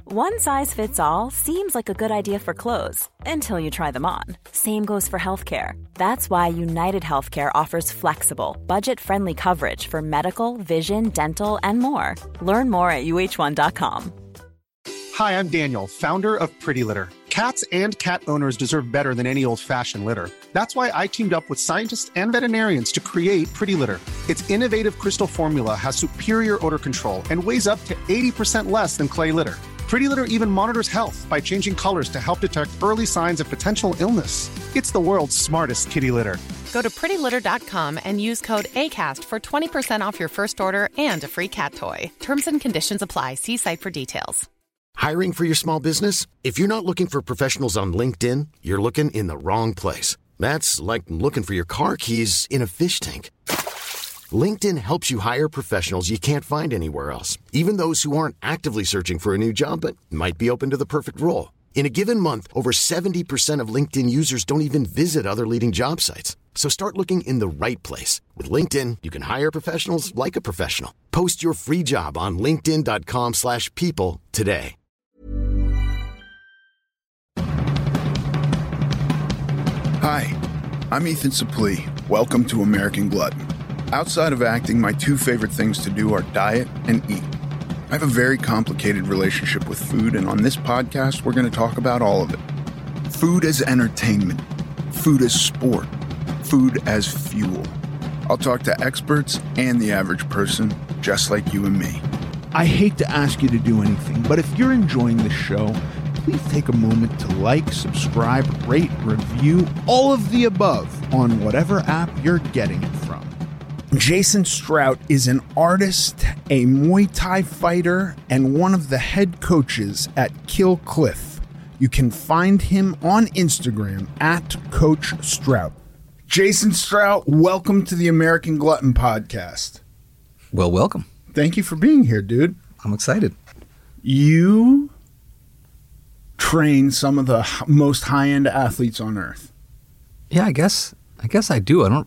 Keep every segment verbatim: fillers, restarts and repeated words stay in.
One size fits all seems like a good idea for clothes until you try them on. Same goes for healthcare. That's why United Healthcare offers flexible, budget-friendly coverage for medical, vision, dental, and more. Learn more at U H one dot com. Hi, I'm Daniel, founder of Pretty Litter. Cats and cat owners deserve better than any old-fashioned litter. That's why I teamed up with scientists and veterinarians to create Pretty Litter. Its innovative crystal formula has superior odor control and weighs up to eighty percent less than clay litter. Pretty Litter even monitors health by changing colors to help detect early signs of potential illness. It's the world's smartest kitty litter. Go to pretty litter dot com and use code ACAST for twenty percent off your first order and a free cat toy. Terms and conditions apply. See site for details. Hiring for your small business? If you're not looking for professionals on LinkedIn, you're looking in the wrong place. That's like looking for your car keys in a fish tank. LinkedIn helps you hire professionals you can't find anywhere else, even those who aren't actively searching for a new job but might be open to the perfect role. In a given month, over seventy percent of LinkedIn users don't even visit other leading job sites. So start looking in the right place. With LinkedIn, you can hire professionals like a professional. Post your free job on linkedin dot com slash people today. Hi, I'm Ethan Suplee. Welcome to American Glutton. Outside of acting, my two favorite things to do are diet and eat. I have a very complicated relationship with food, and on this podcast, we're going to talk about all of it. Food as entertainment, food as sport, food as fuel. I'll talk to experts and the average person, just like you and me. I hate to ask you to do anything, but if you're enjoying the show, please take a moment to like, subscribe, rate, review, all of the above on whatever app you're getting it from. Jason Strout is an artist, a Muay Thai fighter, and one of the head coaches at Kill Cliff. You can find him on Instagram at Coach Strout. Jason Strout, welcome to the American Glutton Podcast. Well, welcome. Thank you for being here, dude. I'm excited. You train some of the most high-end athletes on earth. Yeah, I guess I guess I do. I don't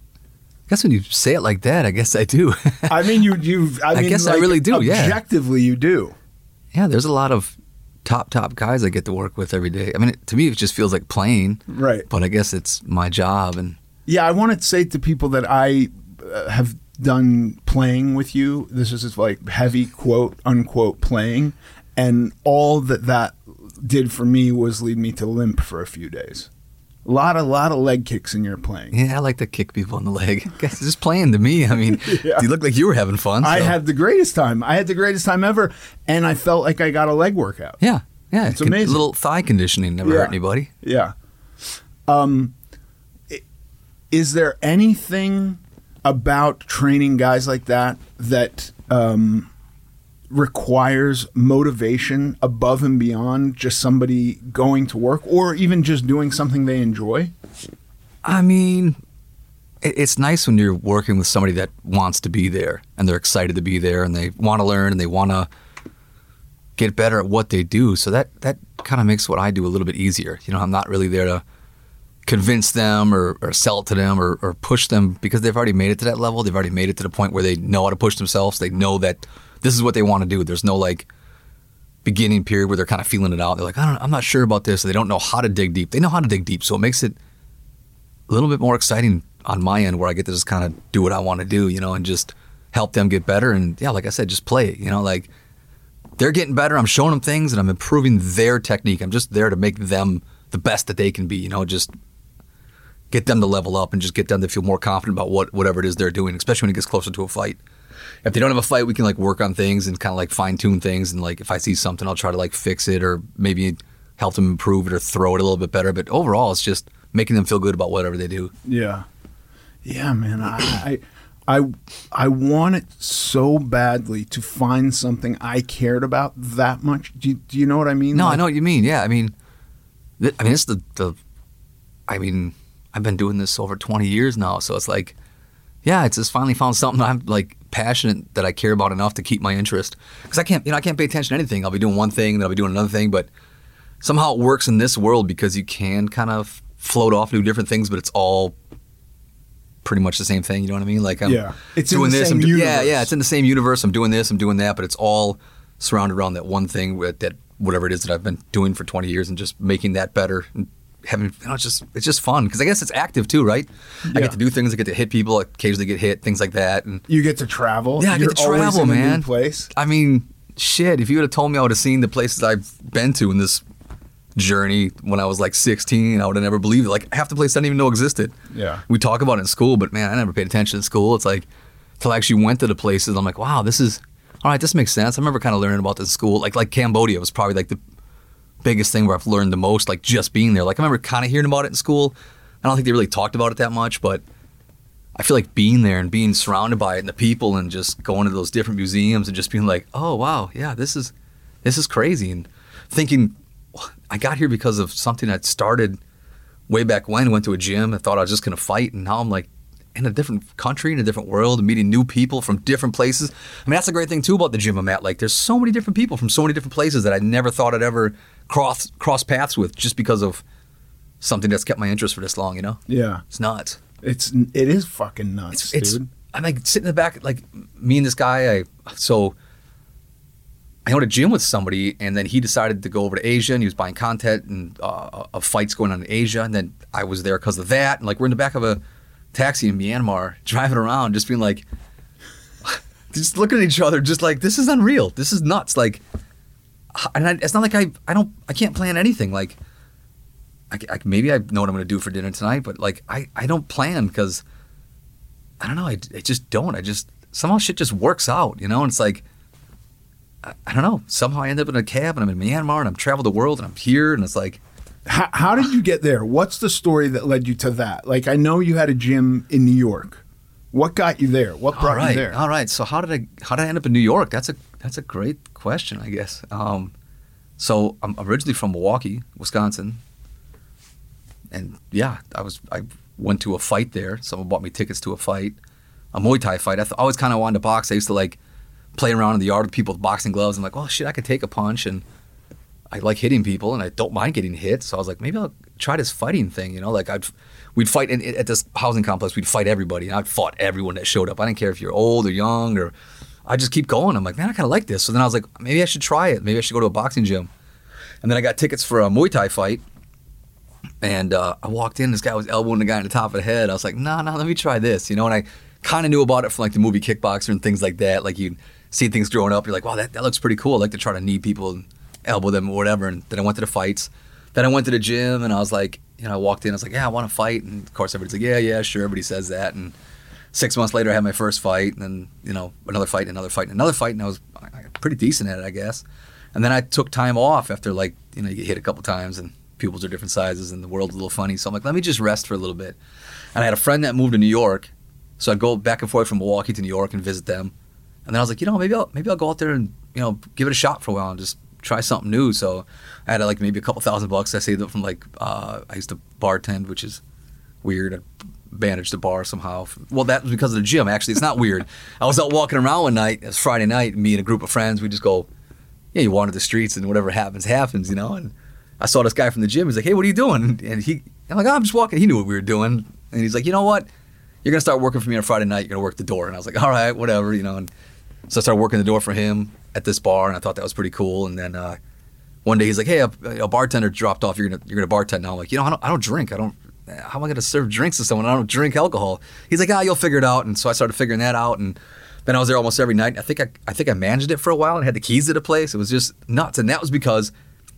I guess when you say it like that, I guess I do. I mean, you you I, I mean, guess like, I really do, yeah. Objectively, you do. Yeah, there's a lot of top top guys I get to work with every day. I mean, it, to me it just feels like playing. Right. But I guess it's my job and Yeah, I want to say to people that I uh, have done playing with you. This is like heavy quote unquote playing, and all that that did for me was lead me to limp for a few days. A lot, a lot of leg kicks in your playing. Yeah, I like to kick people in the leg. I guess it's just playing to me. I mean, Yeah. you look like you were having fun. So. I had the greatest time. I had the greatest time ever, and I felt like I got a leg workout. Yeah, yeah. It's amazing. A little thigh conditioning never Yeah. hurt anybody. Yeah. Um, i- is there anything about training guys like that that um, requires motivation above and beyond just somebody going to work or even just doing something they enjoy? I mean, it- it's nice when you're working with somebody that wants to be there and they're excited to be there and they want to learn and they want to get better at what they do. So that, that kind of makes what I do a little bit easier. You know, I'm not really there to convince them or, or sell it to them or, or push them because they've already made it to that level. They've already made it to the point where they know how to push themselves. They know that this is what they want to do. There's no like beginning period where they're kind of feeling it out. They're like, I don't, I'm not sure about this. They don't know how to dig deep. They know how to dig deep. So it makes it a little bit more exciting on my end where I get to just kind of do what I want to do, you know, and just help them get better. And yeah, like I said, just play it, you know, like they're getting better. I'm showing them things and I'm improving their technique. I'm just there to make them the best that they can be, you know, just get them to level up and just get them to feel more confident about what whatever it is they're doing, especially when it gets closer to a fight. If they don't have a fight, we can like work on things and kind of like fine tune things. And like if I see something, I'll try to like fix it or maybe help them improve it or throw it a little bit better. But overall, it's just making them feel good about whatever they do. Yeah. Yeah, man. I, I, I, I want it so badly to find something I cared about that much. Do you, do you know what I mean? No, like, I know what you mean. Yeah. I mean, th- I mean, it's the, the, I mean, I've been doing this over twenty years now. So it's like, yeah, it's just finally found something I'm like passionate that I care about enough to keep my interest. Because I can't, you know, I can't pay attention to anything. I'll be doing one thing, then I'll be doing another thing. But somehow it works in this world because you can kind of float off and do different things, but it's all pretty much the same thing. You know what I mean? Like I'm yeah. it's doing in the this. Same I'm do- universe. yeah, yeah. It's in the same universe. I'm doing this. I'm doing that. But it's all surrounded around that one thing with, that whatever it is that I've been doing for twenty years and just making that better and having, you know, it's just, it's just fun. Cause I guess it's active too, right? Yeah. I get to do things. I get to hit people, I occasionally get hit, things like that. And you get to travel. Yeah, I You're get to travel, always in man. A new place. I mean, shit, if you would have told me I would have seen the places I've been to in this journey when I was like sixteen, I would have never believed it. Like half the places I didn't even know existed. Yeah. We talk about it in school, but man, I never paid attention in school. It's like, until I actually went to the places, I'm like, wow, this is, all right, this makes sense. I remember kind of learning about this in school. Like, like Cambodia was probably like the biggest thing where I've learned the most, like just being there. Like I remember kind of hearing about it in school. I don't think they really talked about it that much, but I feel like being there and being surrounded by it and the people and just going to those different museums and just being like, oh wow, yeah, this is this is crazy. And thinking, I got here because of something that started way back when. Went to a gym. I thought I was just going to fight, and now I'm like in a different country, in a different world, and meeting new people from different places. I mean, that's the great thing too about the gym I'm at. Like, there's so many different people from so many different places that I never thought I'd ever cross cross paths with, just because of something that's kept my interest for this long. You know? Yeah, it's nuts. It's it is fucking nuts, it's, dude. It's, I'm like sitting in the back, like me and this guy. I so. I owned a gym with somebody, and then he decided to go over to Asia, and he was buying content and uh, of fights going on in Asia, and then I was there because of that. And like we're in the back of a taxi in Myanmar, driving around, just being like, just looking at each other, just like, this is unreal. This is nuts. Like, and I, it's not like I, I don't, I can't plan anything. Like, I, I maybe I know what I'm going to do for dinner tonight, but like, I, I don't plan because I don't know. I, I just don't. I just somehow shit just works out, you know. And it's like, I, I don't know. Somehow I end up in a cab, and I'm in Myanmar, and I'm traveled the world, and I'm here, and it's like. How, how did you get there? What's the story that led you to that? Like, I know you had a gym in New York. What got you there? What brought all right, you there? All right. So how did I how did I end up in New York? That's a that's a great question, I guess. Um, so I'm originally from Milwaukee, Wisconsin, and yeah, I was I went to a fight there. Someone bought me tickets to a fight, a Muay Thai fight. I th- always kind of wanted to box. I used to like play around in the yard with people with boxing gloves. I'm like, well, shit, I could take a punch, and I like hitting people, and I don't mind getting hit. So I was like, maybe I'll try this fighting thing, you know? Like I'd, we'd fight in, at this housing complex. We'd fight everybody, and I'd fought everyone that showed up. I didn't care if you're old or young, or I just keep going. I'm like, man, I kind of like this. So then I was like, maybe I should try it. Maybe I should go to a boxing gym. And then I got tickets for a Muay Thai fight, and uh, I walked in. This guy was elbowing the guy in the top of the head. I was like, no, nah, no, nah, let me try this, you know? And I kind of knew about it from like the movie Kickboxer and things like that. Like you see things growing up, you're like, wow, that, that looks pretty cool. I like to try to knee people and elbow them or whatever. And then I went to the fights. Then I went to the gym, and I was like, you know, I walked in, I was like, yeah, I want to fight. And of course everybody's like, yeah, yeah, sure. Everybody says that. And six months later I had my first fight, and then, you know, another fight, and another fight, and another fight. And I was pretty decent at it, I guess. And then I took time off after, like, you know, you get hit a couple times, and pupils are different sizes, and the world's a little funny. So I'm like, let me just rest for a little bit. And I had a friend that moved to New York, so I'd go back and forth from Milwaukee to New York and visit them. And then I was like, you know, maybe I'll maybe I'll go out there and, you know, give it a shot for a while and just try something new. So I had like maybe a couple thousand bucks I saved up from, like, uh, I used to bartend, which is weird. I bandaged the bar somehow. Well, that was because of the gym, actually. It's not weird. I was out walking around one night. It was Friday night, me and a group of friends. We just go, yeah, you wander the streets, and whatever happens, happens, you know. And I saw this guy from the gym. He's like, hey, what are you doing? And he, I'm like, oh, I'm just walking. He knew what we were doing. And he's like, you know what? You're going to start working for me on Friday night. You're going to work the door. And I was like, all right, whatever, you know. And so I started working the door for him at this bar, and I thought that was pretty cool. And then uh, one day he's like, hey, a, a bartender dropped off. You're going to you're gonna bartend now. I'm like, you know, I don't, I don't drink. I don't, how am I going to serve drinks to someone? I don't drink alcohol. He's like, ah, you'll figure it out. And so I started figuring that out. And then I was there almost every night. I think I, I think I managed it for a while and had the keys to the place. It was just nuts. And that was because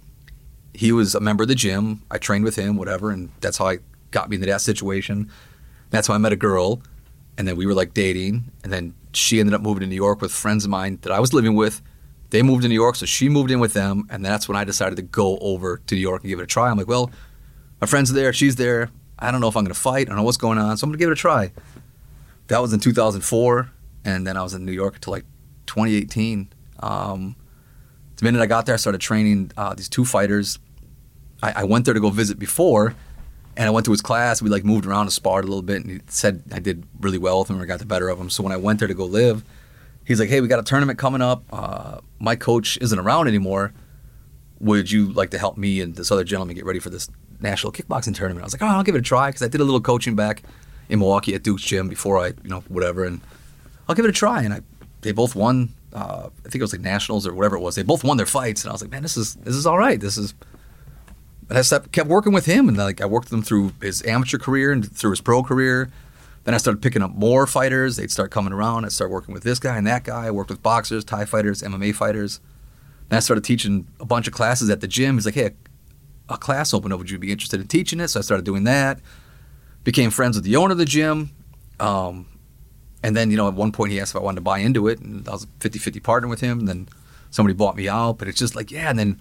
he was a member of the gym. I trained with him, whatever. And that's how I got me into that situation. That's how I met a girl. And then we were like dating. And then she ended up moving to New York with friends of mine that I was living with. They moved to New York, so she moved in with them. And that's when I decided to go over to New York and give it a try. I'm like, well, my friends are there. She's there. I don't know if I'm going to fight. I don't know what's going on. So I'm going to give it a try. That was in two thousand four. And then I was in New York until like twenty eighteen. Um, the minute I got there, I started training uh, these two fighters. I, I went there to go visit before, and I went to his class. We like moved around and sparred a little bit, and he said I did really well with him, or I got the better of him. So when I went there to go live, he's like, hey, we got a tournament coming up. Uh, my coach isn't around anymore. Would you like to help me and this other gentleman get ready for this national kickboxing tournament? I was like, oh, I'll give it a try, because I did a little coaching back in Milwaukee at Duke's gym before I, you know, whatever, and I'll give it a try. And I, they both won uh, I think it was like nationals or whatever it was. They both won their fights, and I was like, man, this is this is all right. This is. And I stepped, kept working with him, and like I worked with him through his amateur career and through his pro career. Then I started picking up more fighters. They'd start coming around. I started working with this guy and that guy. I worked with boxers, Thai fighters, M M A fighters. Then I started teaching a bunch of classes at the gym. He's like, hey, a, a class opened up. Would you be interested in teaching it? So I started doing that. Became friends with the owner of the gym. Um, and then, you know, at one point he asked if I wanted to buy into it. And I was a fifty-fifty partner with him. And then somebody bought me out. But it's just like, yeah. And then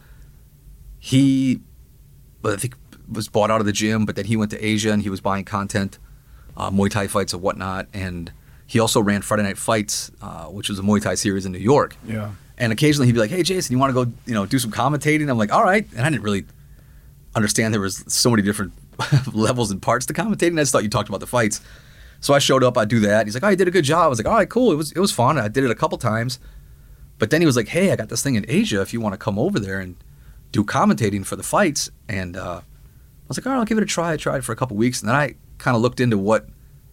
he, I think, was bought out of the gym. But then he went to Asia and he was buying content. Uh, Muay Thai fights and whatnot, and he also ran Friday Night Fights, uh, which was a Muay Thai series in New York. Yeah. And occasionally he'd be like, "Hey, Jason, you want to go, you know, do some commentating?" I'm like, "All right." And I didn't really understand there was so many different levels and parts to commentating. I just thought you talked about the fights. So I showed up. I do that. He's like, "Oh, you did a good job." I was like, "All right, cool. It was it was fun. I did it a couple times." But then he was like, "Hey, I got this thing in Asia. If you want to come over there and do commentating for the fights," and uh, I was like, "All right, I'll give it a try." I tried for a couple weeks, and then I kind of looked into what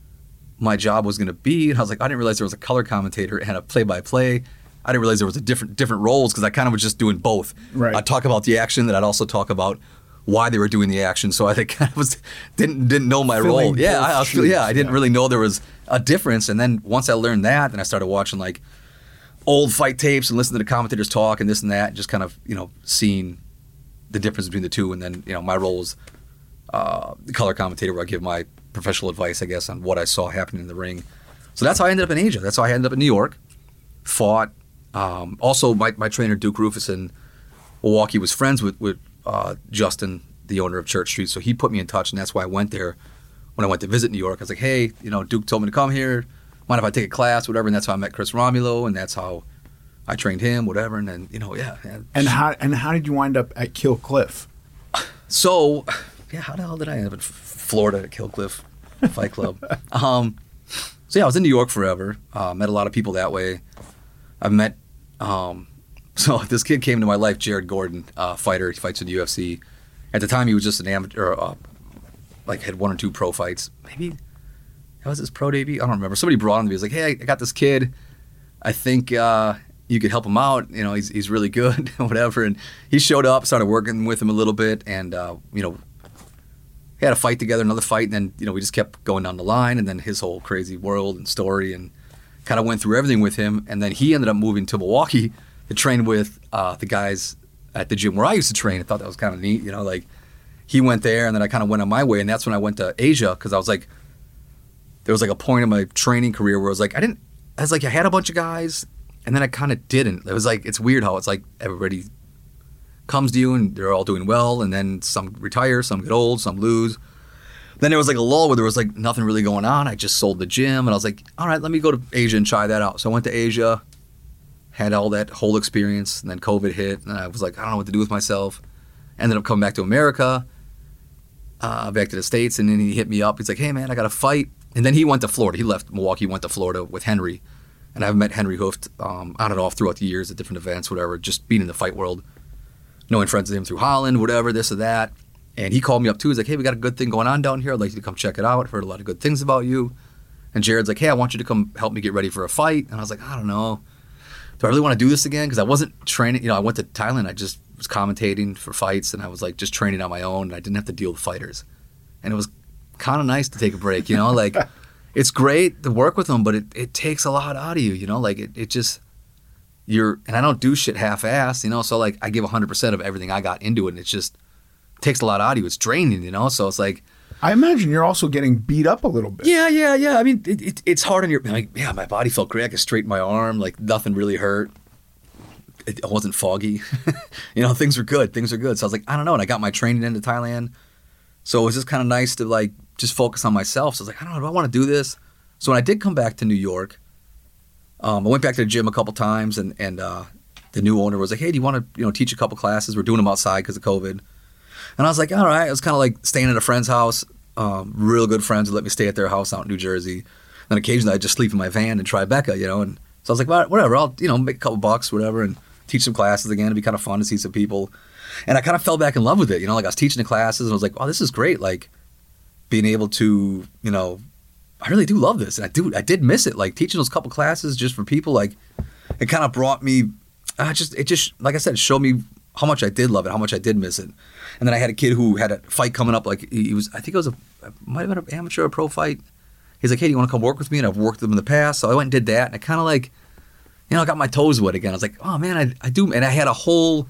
my job was going to be, and I was like, I didn't realize there was a color commentator and a play-by-play. I didn't realize there was a different different roles because I kind of was just doing both. Right. I'd talk about the action, then I'd also talk about why they were doing the action. So I think kind of was didn't didn't know my Filling role. Yeah, I, I was, shoes, yeah, I didn't yeah. really know there was a difference. And then once I learned that, then I started watching like old fight tapes and listening to the commentators talk and this and that, and just kind of you know seeing the difference between the two. And then you know my role was uh, the color commentator, where I give my professional advice, I guess, on what I saw happening in the ring. So that's how I ended up in Asia. That's how I ended up in New York. Fought. Um, also, my, my trainer, Duke Rufus, in Milwaukee was friends with, with uh, Justin, the owner of Church Street. So he put me in touch, and that's why I went there when I went to visit New York. I was like, hey, you know, Duke told me to come here. Mind if I take a class, whatever? And that's how I met Chris Romulo, and that's how I trained him, whatever. And then, you know, yeah. yeah. And how and how did you wind up at Kill Cliff? So, yeah, how the hell did I end up in Florida at Kill Cliff Fight Club? um, so, yeah, I was in New York forever. Uh, met a lot of people that way. I met, um, so this kid came into my life, Jared Gordon, uh, fighter. He fights in the U F C. At the time, he was just an amateur, uh, like had one or two pro fights. Maybe, that was his pro debut? I don't remember. Somebody brought him to me. He was like, hey, I got this kid. I think uh, you could help him out. You know, he's he's really good, whatever. And he showed up, started working with him a little bit, and, uh, you know, he had a fight together, another fight, and then, you know, we just kept going down the line, and then his whole crazy world and story, and kind of went through everything with him. And then he ended up moving to Milwaukee to train with uh, the guys at the gym where I used to train. I thought that was kind of neat, you know, like he went there, and then I kind of went on my way, and that's when I went to Asia, because I was like, there was like a point in my training career where I was like, I didn't, I was like, I had a bunch of guys, and then I kind of didn't. It was like, it's weird how it's like everybody comes to you and they're all doing well, and then some retire, some get old, some lose. Then there was like a lull where there was like nothing really going on. I just sold the gym, and I was like, all right, let me go to Asia and try that out. So I went to Asia, had all that whole experience, and then COVID hit, and I was like, I don't know what to do with myself. Ended up coming back to America, uh, back to the States, and then he hit me up. He's like, hey man, I got a fight. And then he went to Florida. He left Milwaukee, went to Florida with Henry. And I've met Henry Hooft um, on and off throughout the years at different events, whatever, just being in the fight world, knowing friends of him through Holland, whatever, this or that. And he called me up too. He's like, hey, we got a good thing going on down here. I'd like you to come check it out. I've heard a lot of good things about you. And Jared's like, hey, I want you to come help me get ready for a fight. And I was like, I don't know. Do I really want to do this again? Because I wasn't training. You know, I went to Thailand. I just was commentating for fights, and I was like just training on my own, and I didn't have to deal with fighters. And it was kind of nice to take a break, you know? Like, it's great to work with them, but it, it takes a lot out of you, you know? Like, it, it just, you're, and I don't do shit half-assed, you know? So, like, I give one hundred percent of everything I got into it, and it just takes a lot out of you. It's draining, you know? So it's like, I imagine you're also getting beat up a little bit. Yeah, yeah, yeah. I mean, it, it, it's hard on your, like, yeah, my body felt great. I could straighten my arm. Like, nothing really hurt. It, it wasn't foggy. You know, things were good. Things were good. So I was like, I don't know. And I got my training into Thailand. So it was just kind of nice to, like, just focus on myself. So I was like, I don't know, do I want to do this? So when I did come back to New York, um, I went back to the gym a couple times, and, and uh, the new owner was like, hey, do you want to, you know, teach a couple classes? We're doing them outside because of COVID. And I was like, all right. I was kind of like staying at a friend's house. Um, real good friends would let me stay at their house out in New Jersey. And occasionally I'd just sleep in my van in Tribeca, you know. And so I was like, well, whatever, I'll, you know, make a couple bucks, whatever, and teach some classes again. It'd be kind of fun to see some people. And I kind of fell back in love with it, you know. Like, I was teaching the classes, and I was like, oh, this is great. Like, being able to, you know, I really do love this. And I do, I did miss it. Like, teaching those couple classes just for people, like, it kind of brought me, uh, just it just like I said, it showed me how much I did love it, how much I did miss it. And then I had a kid who had a fight coming up. Like he was, I think it was a, it might have been an amateur or pro fight. He's like, hey, do you want to come work with me? And I've worked with him in the past, so I went and did that. And I kind of like, you know, I got my toes wet again. I was like, oh man, I I do, and I had a whole,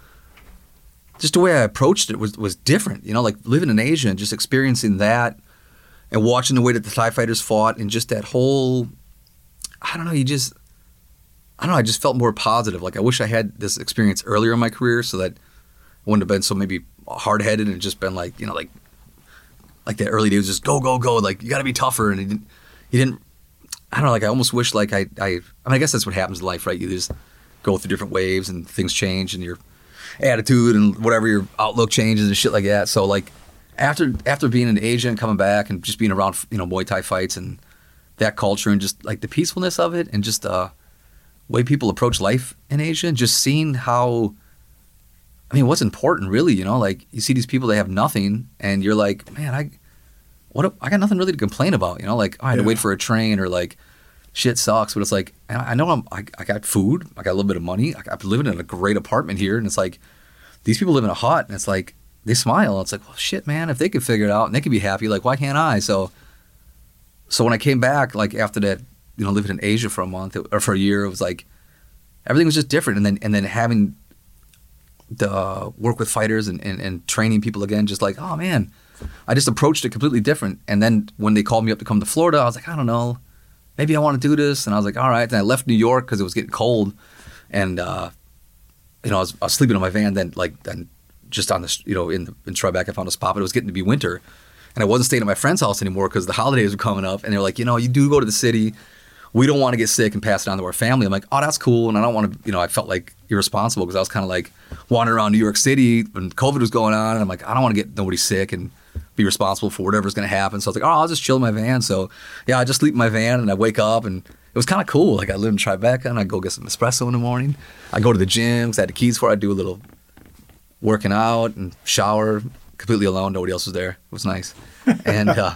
just the way I approached it was was different. You know, like living in Asia and just experiencing that, and watching the way that the Thai fighters fought, and just that whole, I don't know, you just, I don't know, I just felt more positive. Like I wish I had this experience earlier in my career so that I wouldn't have been so maybe hard-headed and just been like, you know, like, like that early days, just go, go, go. Like you got to be tougher. And he didn't, he didn't, I don't know, like I almost wish like I, I, I mean, I guess that's what happens in life, right? You just go through different waves and things change and your attitude and whatever, your outlook changes and shit like that. So like after, after being in Asia and coming back and just being around, you know, Muay Thai fights and that culture and just like the peacefulness of it and just uh way people approach life in Asia and just seeing how, I mean, what's important really, you know, like you see these people, they have nothing and you're like, man, I, what, I got nothing really to complain about, you know, like I had yeah. to wait for a train or like shit sucks, but it's like, I know I'm, I, I got food, I got a little bit of money, I, I'm living in a great apartment here and it's like, these people live in a hut and it's like, they smile. It's like, well, shit, man, if they could figure it out and they could be happy, like, why can't I? So, so when I came back, like after that, you know, living in Asia for a month or for a year, it was like, everything was just different. And then, and then having the uh, work with fighters and, and, and training people again, just like, oh man, I just approached it completely different. And then when they called me up to come to Florida, I was like, I don't know, maybe I want to do this. And I was like, all right. Then I left New York because it was getting cold. And, uh, you know, I was, I was sleeping in my van then, like, then just on the, you know, in, the, in Tribeca, I found a spot, but it was getting to be winter. And I wasn't staying at my friend's house anymore because the holidays were coming up. And they're like, you know, you do go to the city. We don't want to get sick and pass it on to our family. I'm like, oh, that's cool. And I don't want to, you know, I felt like irresponsible because I was kind of like wandering around New York City when COVID was going on. And I'm like, I don't want to get nobody sick and be responsible for whatever's going to happen. So I was like, oh, I'll just chill in my van. So yeah, I just sleep in my van and I wake up and it was kind of cool. Like I live in Tribeca and I go get some espresso in the morning. I go to the gym because I had the keys for it. I do a little working out and shower completely alone. Nobody else was there. It was nice. And uh,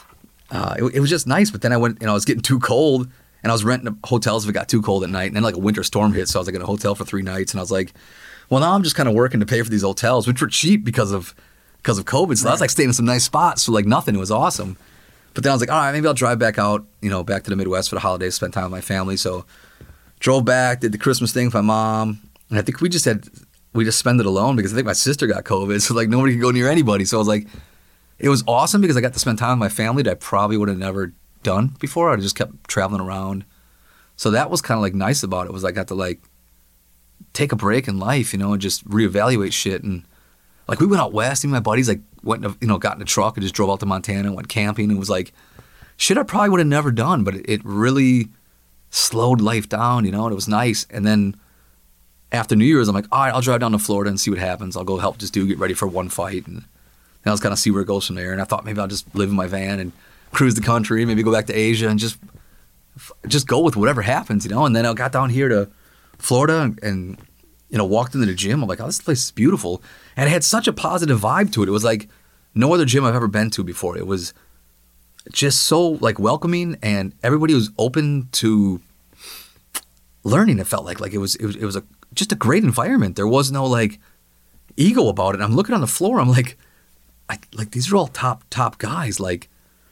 uh, it, it was just nice. But then I went, you know, I was getting too cold and I was renting hotels if it got too cold at night. And then like a winter storm hit. So I was like in a hotel for three nights. And I was like, well, now I'm just kind of working to pay for these hotels, which were cheap because of because of COVID. So right. I was like staying in some nice spots for like nothing. It was awesome. But then I was like, all right, maybe I'll drive back out, you know, back to the Midwest for the holidays, spend time with my family. So drove back, did the Christmas thing with my mom. And I think we just had, we just spent it alone because I think my sister got COVID. So like nobody could go near anybody. So I was like, it was awesome because I got to spend time with my family that I probably would have never done before. I just kept traveling around. So that was kind of like nice about it was I got to like take a break in life, you know, and just reevaluate shit. And like we went out west, and my buddies like went, you know, got in a truck and just drove out to Montana and went camping. And was like shit I probably would have never done, but it, it really slowed life down, you know, and it was nice. And then after New Year's, I'm like, all right, I'll drive down to Florida and see what happens. I'll go help this dude get ready for one fight. And then I'll just kind of see where it goes from there. And I thought maybe I'll just live in my van and cruise the country, maybe go back to Asia and just just go with whatever happens, you know. And then I got down here to Florida and, and you know, walked into the gym. I'm like, oh, this place is beautiful. And it had such a positive vibe to it. It was like no other gym I've ever been to before. It was just so like welcoming, and everybody was open to learning. It felt like like it was it was, it was a just a great environment. There was no like ego about it. And I'm looking on the floor. I'm like, I, like these are all top top guys, like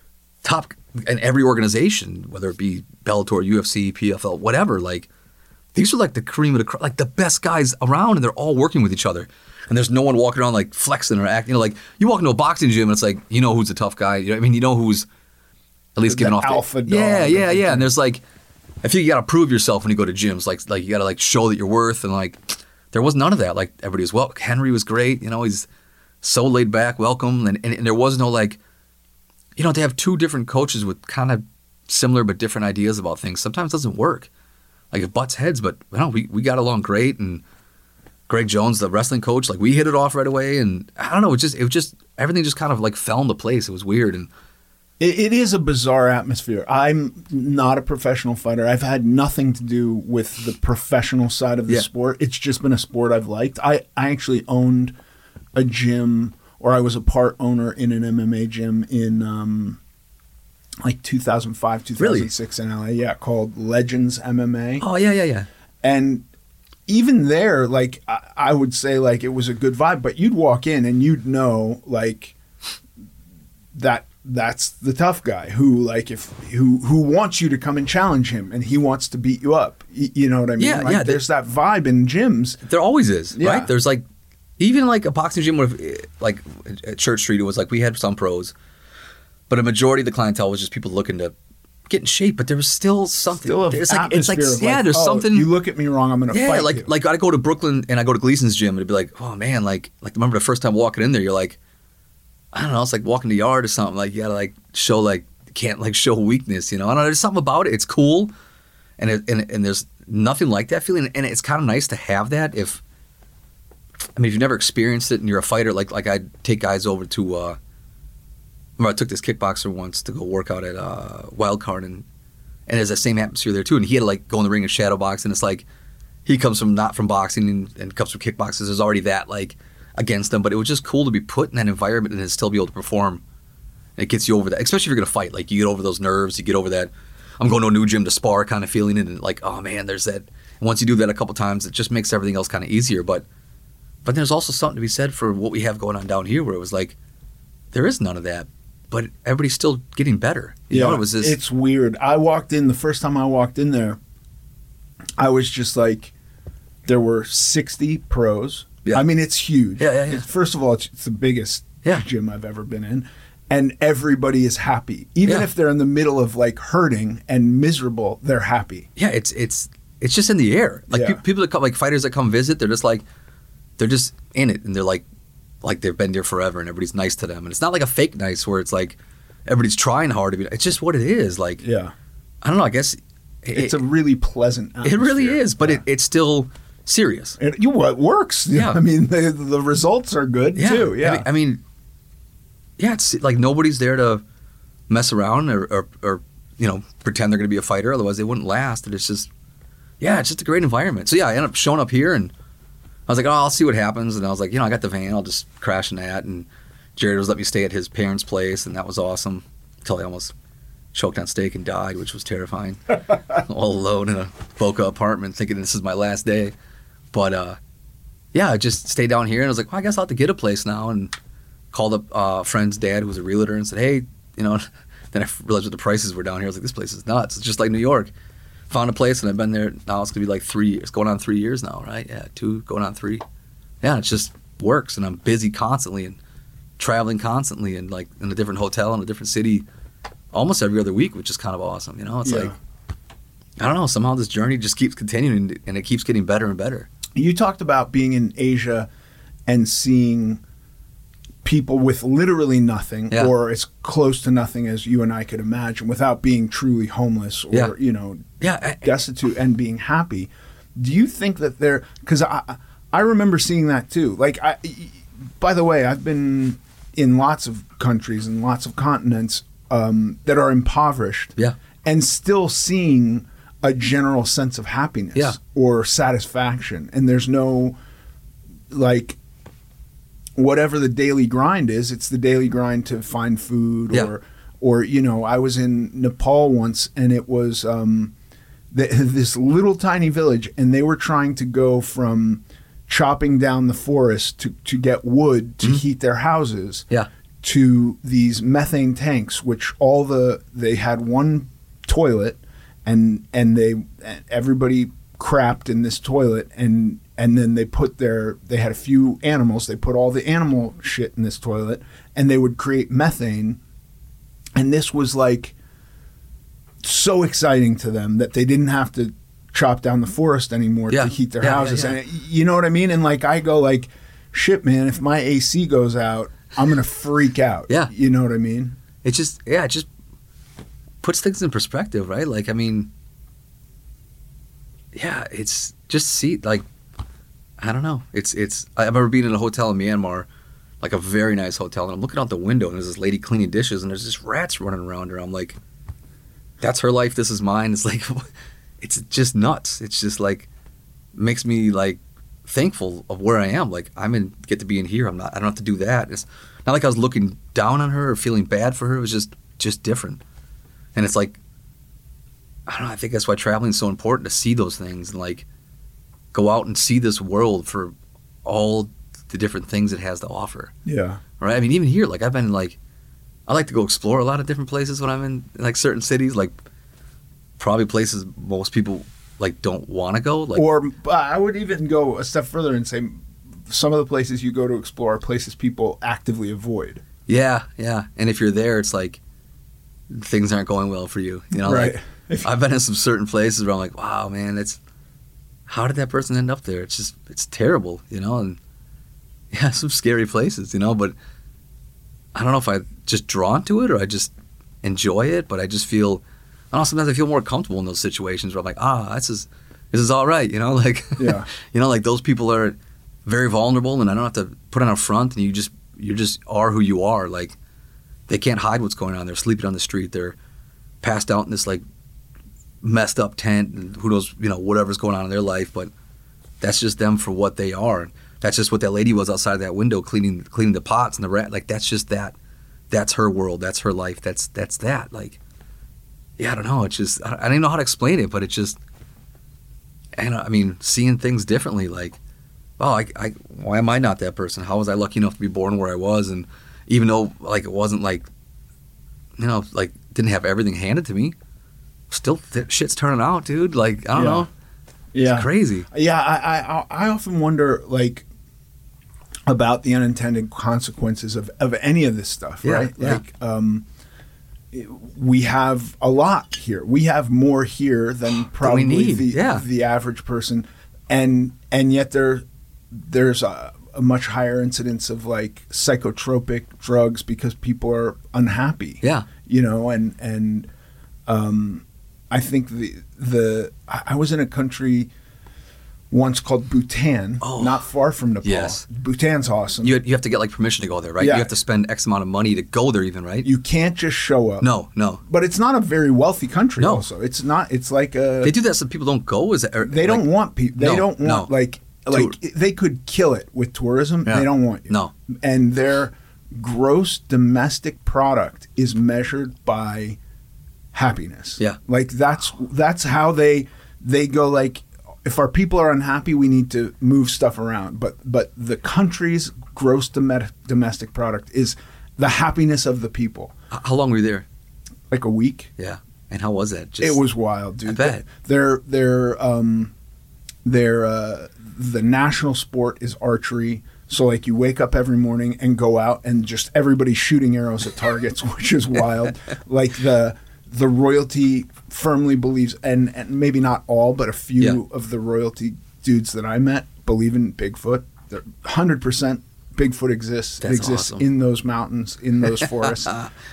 top in every organization, whether it be Bellator, U F C, P F L, whatever. Like these are like the cream of the crop, like the best guys around, and they're all working with each other. And there's no one walking around like flexing or acting. You know, like you walk into a boxing gym and it's like you know who's the tough guy. You know, I mean, you know who's at least the giving off alpha the, dog. Yeah, yeah, yeah. And there's like, I think you got to prove yourself when you go to gyms. Like, like you got to like show that you're worth. And like, there was none of that. Like everybody was well. Henry was great. You know, he's so laid back, welcome, and, and, and there was no like, you know, to have two different coaches with kind of similar but different ideas about things sometimes doesn't work. Like it butts heads, but you know, we we got along great. And Greg Jones, the wrestling coach, like we hit it off right away. And I don't know, it just it was just everything just kind of like fell into place. It was weird. And It, it is a bizarre atmosphere. I'm not a professional fighter. I've had nothing to do with the professional side of the yeah. sport. It's just been a sport I've liked. I, I actually owned a gym, or I was a part owner in an M M A gym in um, like two thousand five, two thousand six really? in L A. Yeah, called Legends M M A. Oh, yeah, yeah, yeah. And even there, like, I, I would say, like, it was a good vibe, but you'd walk in and you'd know, like, that that's the tough guy who, like, if who who wants you to come and challenge him, and he wants to beat you up. Y- you know what I mean? Yeah, like, yeah. There's that vibe in gyms. There always is, Yeah. right? There's like, even like a boxing gym where, like at Church Street, it was like we had some pros, but a majority of the clientele was just people looking to get in shape. But there was still something. Still, There's like, it's like, atmosphere of, yeah, like, there's oh, something. You look at me wrong, I'm gonna yeah, fight like you. like I go to Brooklyn and I go to Gleason's gym and it'd be like, oh man, like like remember the first time walking in there, you're like, I don't know, it's like walking the yard or something. Like you gotta like show like can't like show weakness, you know. I don't know, there's something about it. It's cool, and it, and and there's nothing like that feeling, and it's kind of nice to have that. If I mean, if you've never experienced it and you're a fighter, like like I take guys over to. uh Remember, I took this kickboxer once to go work out at uh, Wild Card, and and there's that same atmosphere there too. And he had to like go in the ring and shadow box, and it's like he comes from not from boxing and, and comes from kickboxers. There's already that like against him, but it was just cool to be put in that environment and then still be able to perform. And it gets you over that, especially if you're gonna fight. Like you get over those nerves, you get over that. I'm going to a new gym to spar kind of feeling, and like, oh man, there's that. And once you do that a couple times, it just makes everything else kind of easier. But but there's also something to be said for what we have going on down here, where it was like there is none of that. But everybody's still getting better. You yeah, know, it was this, it's weird. I walked in, the first time I walked in there, I was just like, there were sixty pros. Yeah. I mean, it's huge. Yeah, yeah, yeah. It- first of all, it's, it's the biggest Yeah. gym I've ever been in. And everybody is happy. Even Yeah. if they're in the middle of like hurting and miserable, they're happy. yeah, it's it's it's just in the air. Like Yeah. pe- people that come, like fighters that come visit, they're just like, they're just in it, and they're like, like they've been there forever, and everybody's nice to them. And it's not like a fake nice where it's like everybody's trying hard to be. It's just what it is. Like, Yeah. I don't know. I guess it, It's a really pleasant it really atmosphere. is, but Yeah. it, it's still serious. It, you, it works. Yeah. I mean, the, the results are good Yeah. too. Yeah. I mean, I mean, yeah, it's like nobody's there to mess around or, or, or you know, pretend they're going to be a fighter. Otherwise, they wouldn't last. And it's just, yeah, it's just a great environment. So yeah, I ended up showing up here, and I was like, oh, I'll see what happens. And I was like, you know, I got the van. I'll just crash in that. And Jared was letting me stay at his parents' place, and that was awesome. Until I almost choked on steak and died, which was terrifying. All alone in a Boca apartment, thinking this is my last day. But uh, yeah, I just stayed down here, and I was like, well, I guess I'll have to get a place now. And called up uh, a friend's dad who was a realtor and said, hey, you know, then I realized what the prices were down here. I was like, this place is nuts. It's just like New York. Found a place, and I've been there now. It's going to be like three years, going on three years now, right? Yeah, two, going on three. Yeah, it just works, and I'm busy constantly and traveling constantly, and like in a different hotel in a different city almost every other week, which is kind of awesome. You know, it's Yeah. like, I don't know, somehow this journey just keeps continuing, and it keeps getting better and better. You talked about being in Asia and seeing people with literally nothing, Yeah. or as close to nothing as you and I could imagine, without being truly homeless or, Yeah. you know, Yeah, I- destitute, and being happy. Do you think that they're, because I, I remember seeing that too. Like, I, by the way, I've been in lots of countries and lots of continents um, that are impoverished, Yeah. and still seeing a general sense of happiness Yeah. or satisfaction. And there's no, like, whatever the daily grind is, it's the daily grind to find food. Yeah. or, or you know, I was in Nepal once, and it was um, th- this little tiny village, and they were trying to go from chopping down the forest to, to get wood to heat their houses, Yeah. to these methane tanks, which all the they had one toilet, and and they everybody crapped in this toilet, and and then they put their they had a few animals, they put all the animal shit in this toilet, and they would create methane. And this was like so exciting to them that they didn't have to chop down the forest anymore Yeah. to heat their Yeah, yeah, houses. yeah. And you know what I mean? And like I go like, shit, man, if my A C goes out, I'm gonna freak out. Yeah. You know what I mean? It just, yeah, it just puts things in perspective, right? Like, I mean, yeah, it's just see, like, I don't know. It's, it's, I remember being in a hotel in Myanmar, like a very nice hotel, and I'm looking out the window, and there's this lady cleaning dishes, and there's just rats running around her. I'm like, that's her life, this is mine. It's like, it's just nuts. It's just like, makes me like thankful of where I am. Like, I'm in, get to be in here. I'm not, I don't have to do that. It's not like I was looking down on her or feeling bad for her. It was just, just different. And it's like, I don't know, I think that's why traveling is so important, to see those things. And like, go out and see this world for all the different things it has to offer. Yeah. Right? I mean, even here, like I've been like, I like to go explore a lot of different places when I'm in like certain cities, like probably places most people like don't want to go. Like, Or uh, I would even go a step further and say some of the places you go to explore are places people actively avoid. yeah, yeah. And if you're there, it's like things aren't going well for you. You know, Right. like If- I've been in some certain places where I'm like, wow, man, it's how did that person end up there? It's just it's terrible, you know. And yeah, some scary places, you know. But I don't know if I just drawn to it or I just enjoy it. But I just feel I don't know. Sometimes I feel more comfortable in those situations where I'm like, ah, this is this is all right, you know. Like, Yeah. you know, like those people are very vulnerable, and I don't have to put on a front, and you just you just are who you are. Like, they can't hide what's going on. They're sleeping on the street. They're passed out in this like messed up tent, and who knows, you know, whatever's going on in their life. But that's just them for what they are. That's just what that lady was outside of that window cleaning cleaning the pots and the rat. Like, that's just that. That's her world. That's her life. That's that's that. Like, yeah, I don't know. It's just I, I don't even know how to explain it, but it's just, and I mean, seeing things differently. Like, oh, I, I, why am I not that person? How was I lucky enough to be born where I was? And even though, like, it wasn't like, you know, like, didn't have everything handed to me, still th- shit's turning out, dude. Like, I don't Yeah. know. Yeah. It's crazy. Yeah, I, I I often wonder, like, about the unintended consequences of, of any of this stuff, Yeah, right? yeah. Like, um, we have a lot here. We have more here than probably need, the yeah. the average person, and and yet there there's a, a much higher incidence of like psychotropic drugs because people are unhappy. Yeah. you know, and and um, I think the the I I was in a country once called Bhutan, Oh. not far from Nepal. Yes. Bhutan's awesome. You, you have to get, like, permission to go there, right? Yeah. You have to spend X amount of money to go there even, right? You can't just show up. no, no. But it's not a very wealthy country. No. Also, it's not. It's like a. They do that so people don't go? Is that, or, They like, don't want people. They No, don't want no. like like they could kill it with tourism. Yeah. They don't want you. No. And their gross domestic product is measured by happiness. Yeah. Like that's that's how they they go. Like, if our people are unhappy, we need to move stuff around. But but the country's gross dom- domestic product is the happiness of the people. H- How long were you there? Like a week. Yeah. And how was that? Just, It was wild, dude. I bet. Their their um their uh the national sport is archery. So like you wake up every morning and go out and just everybody's shooting arrows at targets, which is wild. Like the the royalty firmly believes, and, and maybe not all, but a few Yeah. of the royalty dudes that I met believe in Bigfoot. They're one hundred percent Bigfoot exists. That's it exists awesome. in those mountains, in those forests.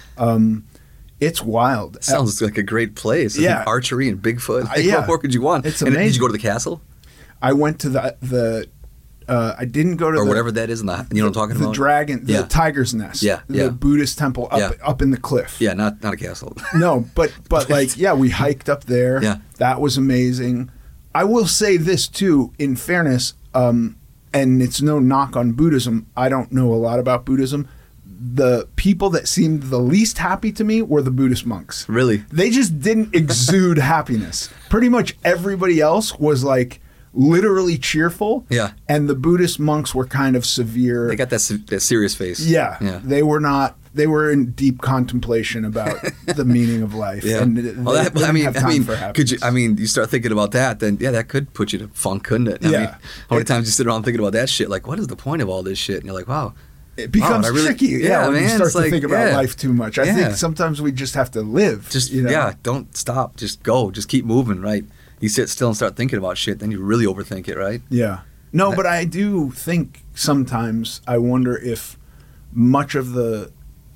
um, it's wild. Sounds like a great place. Yeah. Archery and Bigfoot. Like, Uh, yeah. What more could you want? It's And Did amazing. you go to the castle? I went to the the. Uh, I didn't go to Or the, whatever that is in the, you know what I'm talking the about? dragon, the Yeah. tiger's nest, Yeah, the yeah. Buddhist temple up Yeah. up in the cliff. Yeah, not not a castle. No, but but like yeah, we hiked up there. Yeah. That was amazing. I will say this too, in fairness, um, and it's no knock on Buddhism. I don't know a lot about Buddhism. The people that seemed the least happy to me were the Buddhist monks. Really? They just didn't exude happiness. Pretty much everybody else was like literally cheerful. Yeah. And the Buddhist monks were kind of severe. They got that se- that serious face. Yeah, Yeah. they were not. They were in deep contemplation about the meaning of life. Yeah. and they, well, that, they I didn't mean, have I time mean, for happiness. could you? I mean, you start thinking about that, then yeah, that could put you to funk, couldn't it? I Yeah. mean, how many It- times you sit around thinking about that shit? Like, what is the point of all this shit? And you're like, wow, it becomes wow, I really- tricky. Yeah, yeah, when man, you start it's to like, think about yeah. life too much. I Yeah. think sometimes we just have to live. just you know? yeah, don't stop, just go, just keep moving, right? You sit still and start thinking about shit, then you really overthink it, right? Yeah. No, but I do think sometimes I wonder if much of the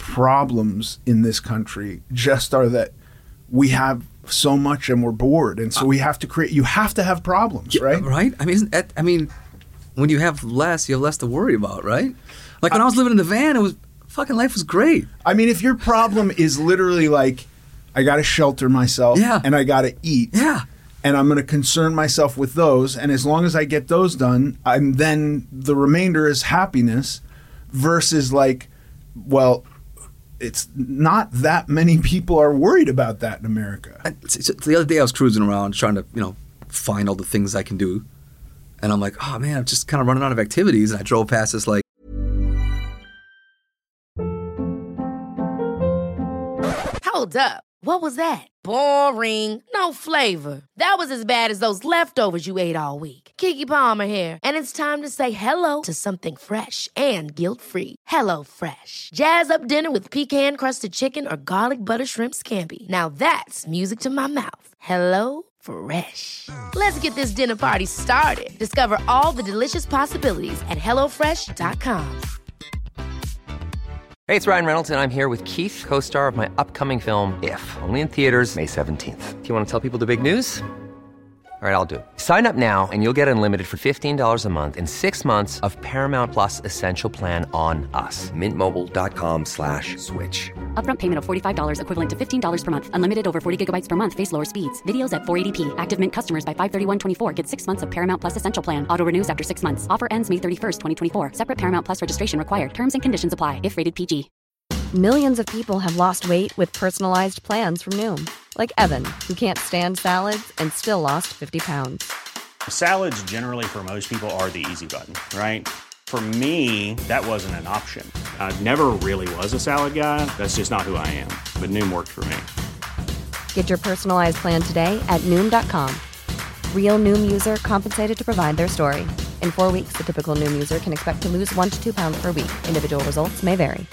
problems in this country just are that we have so much and we're bored, and so we have to create. You have to have problems, Yeah, right? Right? I mean, isn't that, I mean, when you have less, you have less to worry about, right? Like when I, was living in the van, it was fucking life was great. I mean, if your problem is literally like, I got to shelter myself, Yeah. and I got to eat, Yeah. and I'm going to concern myself with those, and as long as I get those done, I'm then the remainder is happiness, versus like, well, it's not that many people are worried about that in America. I, so the other day I was cruising around trying to, you know, find all the things I can do. And I'm like, oh man, I'm just kind of running out of activities. And I drove past this like, Hold up. What was that? Boring. No flavor. That was as bad as those leftovers you ate all week. Keke Palmer here. And it's time to say hello to something fresh and guilt-free. Hello Fresh. Jazz up dinner with pecan-crusted chicken or garlic butter shrimp scampi. Now that's music to my mouth. Hello Fresh. Let's get this dinner party started. Discover all the delicious possibilities at hello fresh dot com. Hey, it's Ryan Reynolds, and I'm here with Keith, co-star of my upcoming film, If, only in theaters May seventeenth. Do you want to tell people the big news? All right, I'll do it. Sign up now and you'll get unlimited for fifteen dollars a month and six months of Paramount Plus Essential Plan on us. Mint Mobile dot com slash switch. Upfront payment of forty-five dollars equivalent to fifteen dollars per month. Unlimited over forty gigabytes per month. Face lower speeds. Videos at four eighty p. Active Mint customers by five thirty-one twenty-four get six months of Paramount Plus Essential Plan. Auto renews after six months. Offer ends May thirty-first, twenty twenty-four. Separate Paramount Plus registration required. Terms and conditions apply if rated P G. Millions of people have lost weight with personalized plans from Noom. Like Evan, who can't stand salads and still lost fifty pounds. Salads generally for most people are the easy button, right? For me, that wasn't an option. I never really was a salad guy. That's just not who I am. But Noom worked for me. Get your personalized plan today at Noom dot com. Real Noom user compensated to provide their story. In four weeks, the typical Noom user can expect to lose one to two pounds per week. Individual results may vary.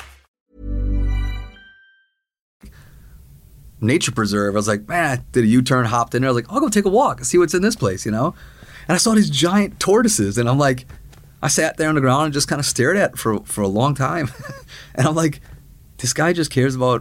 nature preserve. I was like, man, I did a U-turn, hopped in there. I was like, I'll go take a walk and see what's in this place, you know? And I saw these giant tortoises, and I'm like, I sat there on the ground and just kind of stared at it for, for a long time. And I'm like, this guy just cares about,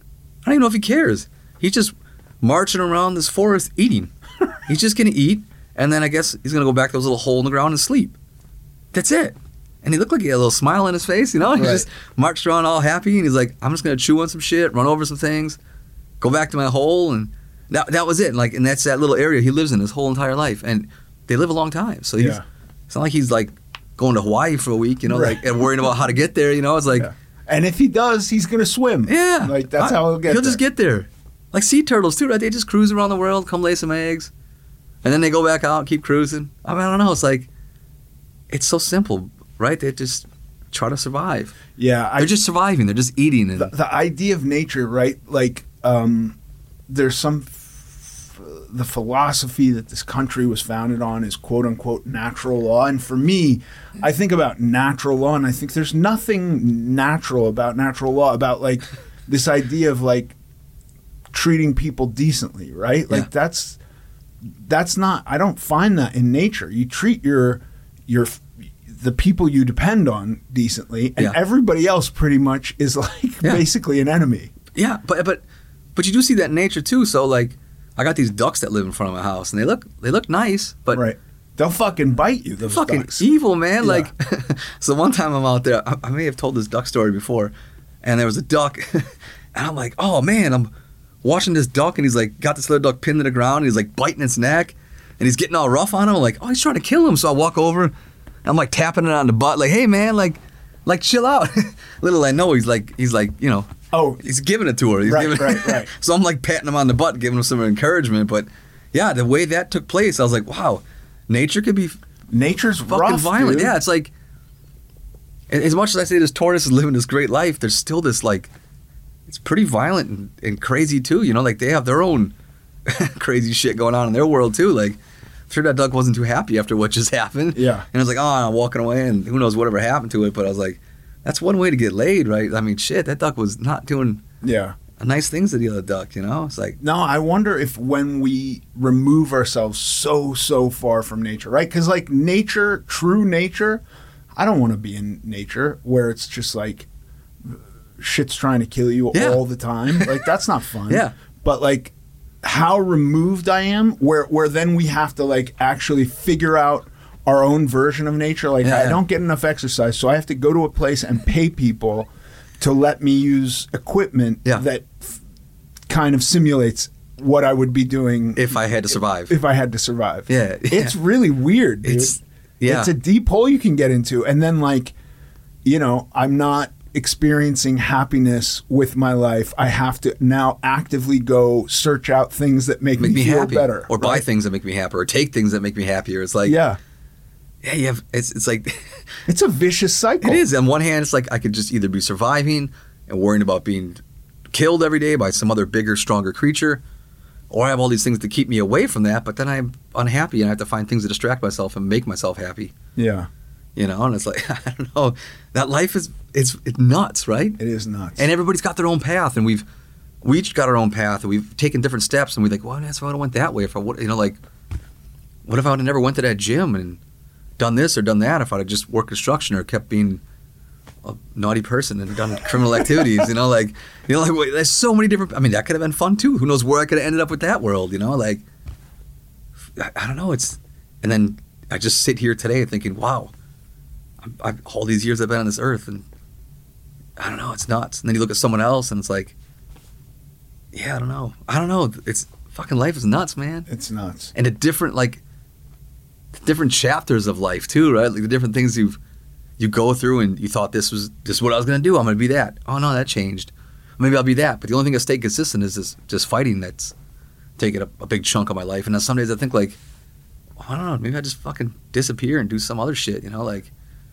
I don't even know if he cares. He's just marching around this forest eating. He's just going to eat, and then I guess he's going to go back to those little hole in the ground and sleep. That's it. And he looked like he had a little smile on his face, you know? He right. just marched around all happy, and he's like, I'm just going to chew on some shit, run over some things, go back to my hole, and that that was it. Like, and that's that little area he lives in his whole entire life. And they live a long time. So he's, yeah. it's not like he's like going to Hawaii for a week, you know, right. like and worrying about how to get there, you know? It's like... Yeah. And if he does, he's going to swim. Yeah. Like, that's I, how he'll get He'll there. just get there. Like sea turtles, too, right? They just cruise around the world, come lay some eggs, and then they go back out and keep cruising. I mean, I don't know. It's like, it's so simple, right? They just try to survive. Yeah. They're I, just surviving. They're just eating. And the, the idea of nature, right? Like, um, there's some... F- the philosophy that this country was founded on is quote-unquote natural law. And for me, I think about natural law, and I think there's nothing natural about natural law, about like this idea of like treating people decently, right? Like yeah. that's that's not, I don't find that in nature. You treat your your the people you depend on decently, and yeah. everybody else pretty much is like yeah. basically an enemy. Yeah, but but but you do see that in nature too. So like, I got these ducks that live in front of my house, and they look they look nice, but right. they'll fucking bite you. Those fucking ducks. evil, man. Yeah. Like, so one time I'm out there. I, I may have told this duck story before, and there was a duck, and I'm like, oh man, I'm watching this duck, and he's like got this little duck pinned to the ground, and he's like biting its neck, and he's getting all rough on him. I'm like, oh, he's trying to kill him. So I walk over, and I'm like tapping it on the butt, like, hey man, like, like chill out. Little I know he's like he's like you know. Oh, he's giving it to her. He's right, giving, right, right. So I'm like patting him on the butt, giving him some encouragement. But yeah, the way that took place, I was like, wow, nature could be nature's fucking rough, violent. Dude. Yeah, it's like, as much as I say this tortoise is living this great life, there's still this like, it's pretty violent and, and crazy too. You know, like they have their own crazy shit going on in their world too. Like, I'm sure that duck wasn't too happy after what just happened. Yeah. And I was like, oh, I'm walking away, and who knows whatever happened to it. But I was like, that's one way to get laid, right? I mean, shit, that duck was not doing yeah nice things to the other duck, you know? It's like... No, I wonder if when we remove ourselves so, so far from nature, right? Because, like, nature, true nature, I don't want to be in nature where it's just, like, shit's trying to kill you yeah. all the time. Like, that's not fun. Yeah. But, like, how removed I am, where, where then we have to, like, actually figure out our own version of nature. Like, yeah, I yeah. don't get enough exercise, so I have to go to a place and pay people to let me use equipment yeah. that f- kind of simulates what I would be doing if I had to survive. If I had to survive. Yeah. yeah. It's really weird, dude. It's, yeah. It's a deep hole you can get into. And then, like, you know, I'm not experiencing happiness with my life. I have to now actively go search out things that make, make me, me feel happy. better. Or right? buy things that make me happier, or take things that make me happier. It's like... Yeah. Yeah, you have, it's it's like it's a vicious cycle. It is. On one hand, it's like I could just either be surviving and worrying about being killed every day by some other bigger, stronger creature, or I have all these things to keep me away from that, but then I'm unhappy and I have to find things to distract myself and make myself happy. Yeah. You know, and it's like, I don't know, that life is, it's, it's nuts, right? It is nuts. And everybody's got their own path, and we've, we each got our own path, and we've taken different steps, and we're like, well, that's why I went that way. If I would, you know, like, what if I would have never went to that gym and done this or done that, if I'd have just worked construction or kept being a naughty person and done criminal activities, you know, like, you know, like, wait, there's so many different, I mean, that could have been fun too. Who knows where I could have ended up with that world, you know, like, I, I don't know, it's, and then I just sit here today thinking, wow, I'm, I've, all these years I've been on this earth, and I don't know, it's nuts. And then you look at someone else and it's like, yeah, I don't know. I don't know. It's, fucking life is nuts, man. It's nuts. And the different, like, different chapters of life too, right? Like the different things you've, you go through, and you thought this was this is what I was going to do. I'm going to be that. Oh no, that changed. Maybe I'll be that. But the only thing that stayed consistent is this, just fighting that's taken a, a big chunk of my life. And then some days I think like, I don't know, maybe I just fucking disappear and do some other shit, you know, like,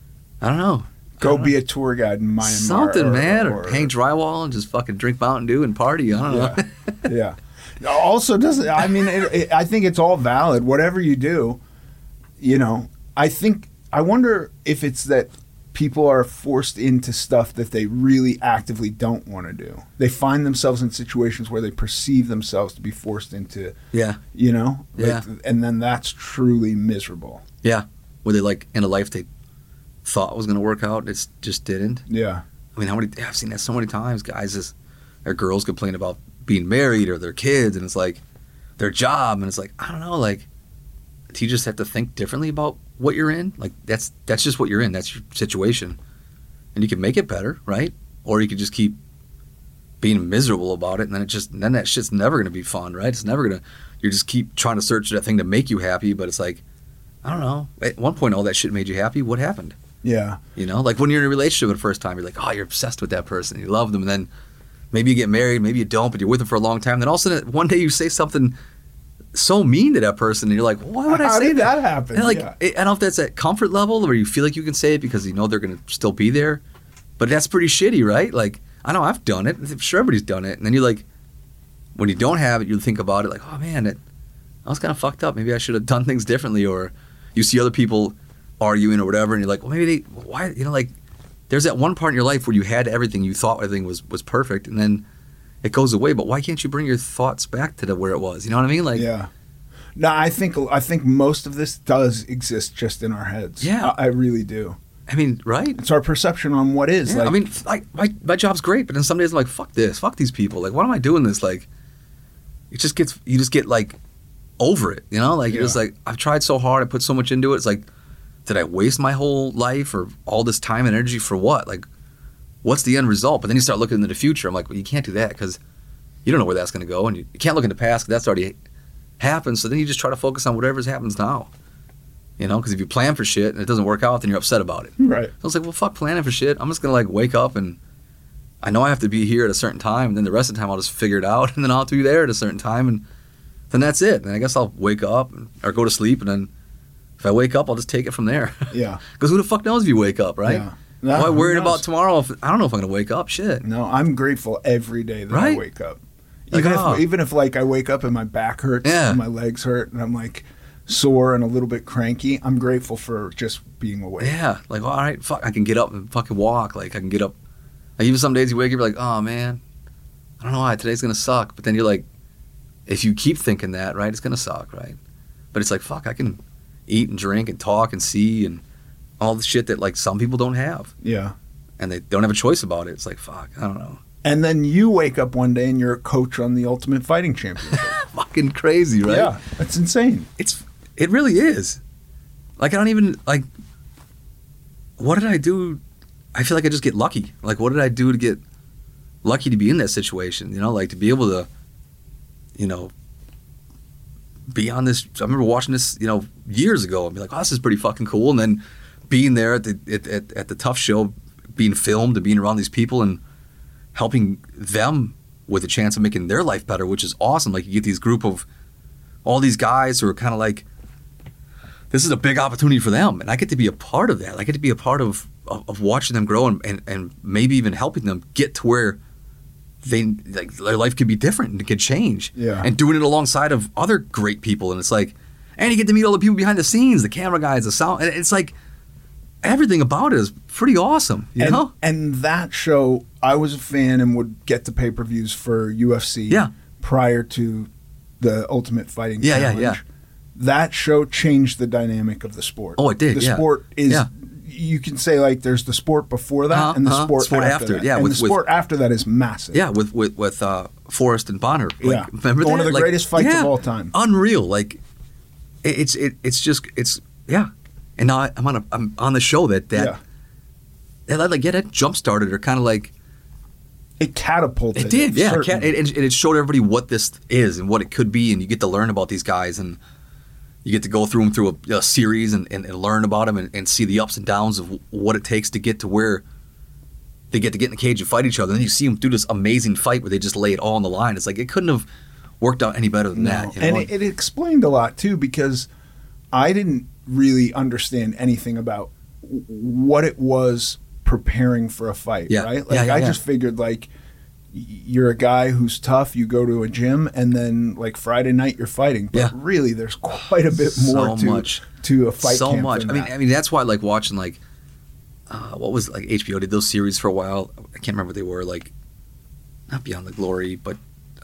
I don't know. Go don't be know. a tour guide in Myanmar. Something, or, man. Or, or hang drywall and just fucking drink Mountain Dew and party. I don't yeah. know. Yeah. Also, doesn't, I mean, it, it, I think it's all valid. Whatever you do, you know, I think, I wonder if it's that people are forced into stuff that they really actively don't want to do. They find themselves in situations where they perceive themselves to be forced into, Yeah. you know? Yeah. Like, and then that's truly miserable. Yeah. Where they like, in a life they thought was going to work out, it just didn't. Yeah. I mean, how many, I've seen that so many times. Guys, just, or girls complain about being married or their kids, and it's like their job, and it's like, I don't know, like, do you just have to think differently about what you're in? Like, that's that's just what you're in. That's your situation. And you can make it better, right? Or you could just keep being miserable about it, and then it just, then that shit's never going to be fun, right? It's never going to, you just keep trying to search that thing to make you happy, but it's like, I don't know. At one point, all that shit made you happy. What happened? Yeah. You know, like when you're in a relationship for the first time, you're like, oh, you're obsessed with that person. You love them, and then maybe you get married, maybe you don't, but you're with them for a long time. Then all of a sudden, one day you say something so mean to that person, and you're like, why would I How say did that? that happen? And like, Yeah. I don't know if that's at comfort level where you feel like you can say it because you know they're going to still be there, but that's pretty shitty, right? Like, I know I've done it. I'm sure everybody's done it. And then you like, when you don't have it, you think about it like, oh man, it, I was kind of fucked up. Maybe I should have done things differently. Or you see other people arguing or whatever, and you're like, well, maybe they, why, you know, like, there's that one part in your life where you had everything, you thought everything was, was perfect, and then it goes away. But why can't you bring your thoughts back to the, where it was? You know what I mean? Like, yeah. No, I think I think most of this does exist just in our heads. Yeah. I, I really do. I mean, right? It's our perception on what is. Yeah, like, I mean, like my my job's great, but then some days I'm like, fuck this, fuck these people. Like, why am I doing this? Like, it just gets, you just get like over it, you know? Like, you're just Yeah. like, I've tried so hard, I put so much into it. It's like, did I waste my whole life or all this time and energy for what? Like, what's the end result? But then you start looking into the future. I'm like, well, you can't do that because you don't know where that's going to go, and you, you can't look in the past because that's already happened. So then you just try to focus on whatever happens now. You know, because if you plan for shit and it doesn't work out, then you're upset about it. Right. So I was like, well, fuck planning for shit. I'm just going to like wake up, and I know I have to be here at a certain time, and then the rest of the time I'll just figure it out, and then I'll have to be there at a certain time, and then that's it. And I guess I'll wake up and, or go to sleep, and then if I wake up, I'll just take it from there. Yeah. Because who the fuck knows if you wake up, right? Yeah. Why am I who worried knows? about tomorrow? If, I don't know if I'm going to wake up. Shit. No, I'm grateful every day that I Right? wake up. Like, Even oh. if even if like I wake up and my back hurts Yeah. and my legs hurt and I'm like sore and a little bit cranky, I'm grateful for just being awake. Yeah, like, well, all right, fuck, I can get up and fucking walk. Like, I can get up. Like, even some days you wake up, you're like, oh, man, I don't know why, today's going to suck. But then you're like, if you keep thinking that, right, it's going to suck, right? But it's like, fuck, I can eat and drink and talk and see and all the shit that, like, some people don't have. Yeah. And they don't have a choice about it. It's like, fuck, I don't know. And then you wake up one day and you're a coach on the Ultimate Fighting Championship. Fucking crazy, right? Yeah, that's insane. It's It really is. Like, I don't even, like, what did I do? I feel like I just get lucky. Like, what did I do to get lucky to be in that situation? You know, like, to be able to, you know, be on this. I remember watching this, you know, years ago and be like, oh, this is pretty fucking cool. And then being there at the at, at, at the Tough Show, being filmed and being around these people and helping them with a chance of making their life better, which is awesome. Like, you get these group of all these guys who are kind of like this is a big opportunity for them, and I get to be a part of that. I get to be a part of of, of watching them grow and, and, and maybe even helping them get to where they like their life could be different and it could change. Yeah. And doing it alongside of other great people, and it's like, and you get to meet all the people behind the scenes, the camera guys, the sound. And it's like everything about it is pretty awesome. You and, know. And that show, I was a fan and would get the pay-per-views for U F C. Yeah. Prior to the Ultimate Fighting Yeah, yeah, Challenge. yeah. That show changed the dynamic of the sport. Oh, it did, The yeah. sport is, Yeah. you can say like there's the sport before that Uh-huh, and the uh-huh. sport, Sport after, after, that. yeah, And with- the with- sport after that is massive. Yeah, with with with uh, Forrest and Bonner. Like, Yeah. remember One that? of the Like, greatest fights yeah, of all time. Unreal. Like it, it's it, it's just it's yeah. And now I, I'm on a I'm on the show that that Yeah. that like yeah that jump started or kind of like It catapulted. it did yeah. It, certainly. ca- it, and it showed everybody what this is and what it could be, and you get to learn about these guys and. You get to go through them through a, a series and, and, and learn about them and, and see the ups and downs of what it takes to get to where they get to get in the cage and fight each other. And then you see them do this amazing fight where they just lay it all on the line. It's like it couldn't have worked out any better than No. that. You know? And it, it explained a lot too, because I didn't really understand anything about w- what it was preparing for a fight, Yeah. right? Like Yeah, yeah, I yeah. just figured like y- you're a guy who's tough, you go to a gym and then like Friday night you're fighting. But Yeah. really there's quite a bit more So to much. to a fight so camp much. than I mean, that. I mean that's why I like watching like uh, what was it, like H B O did those series for a while. I can't remember what they were, like not Beyond the Glory, but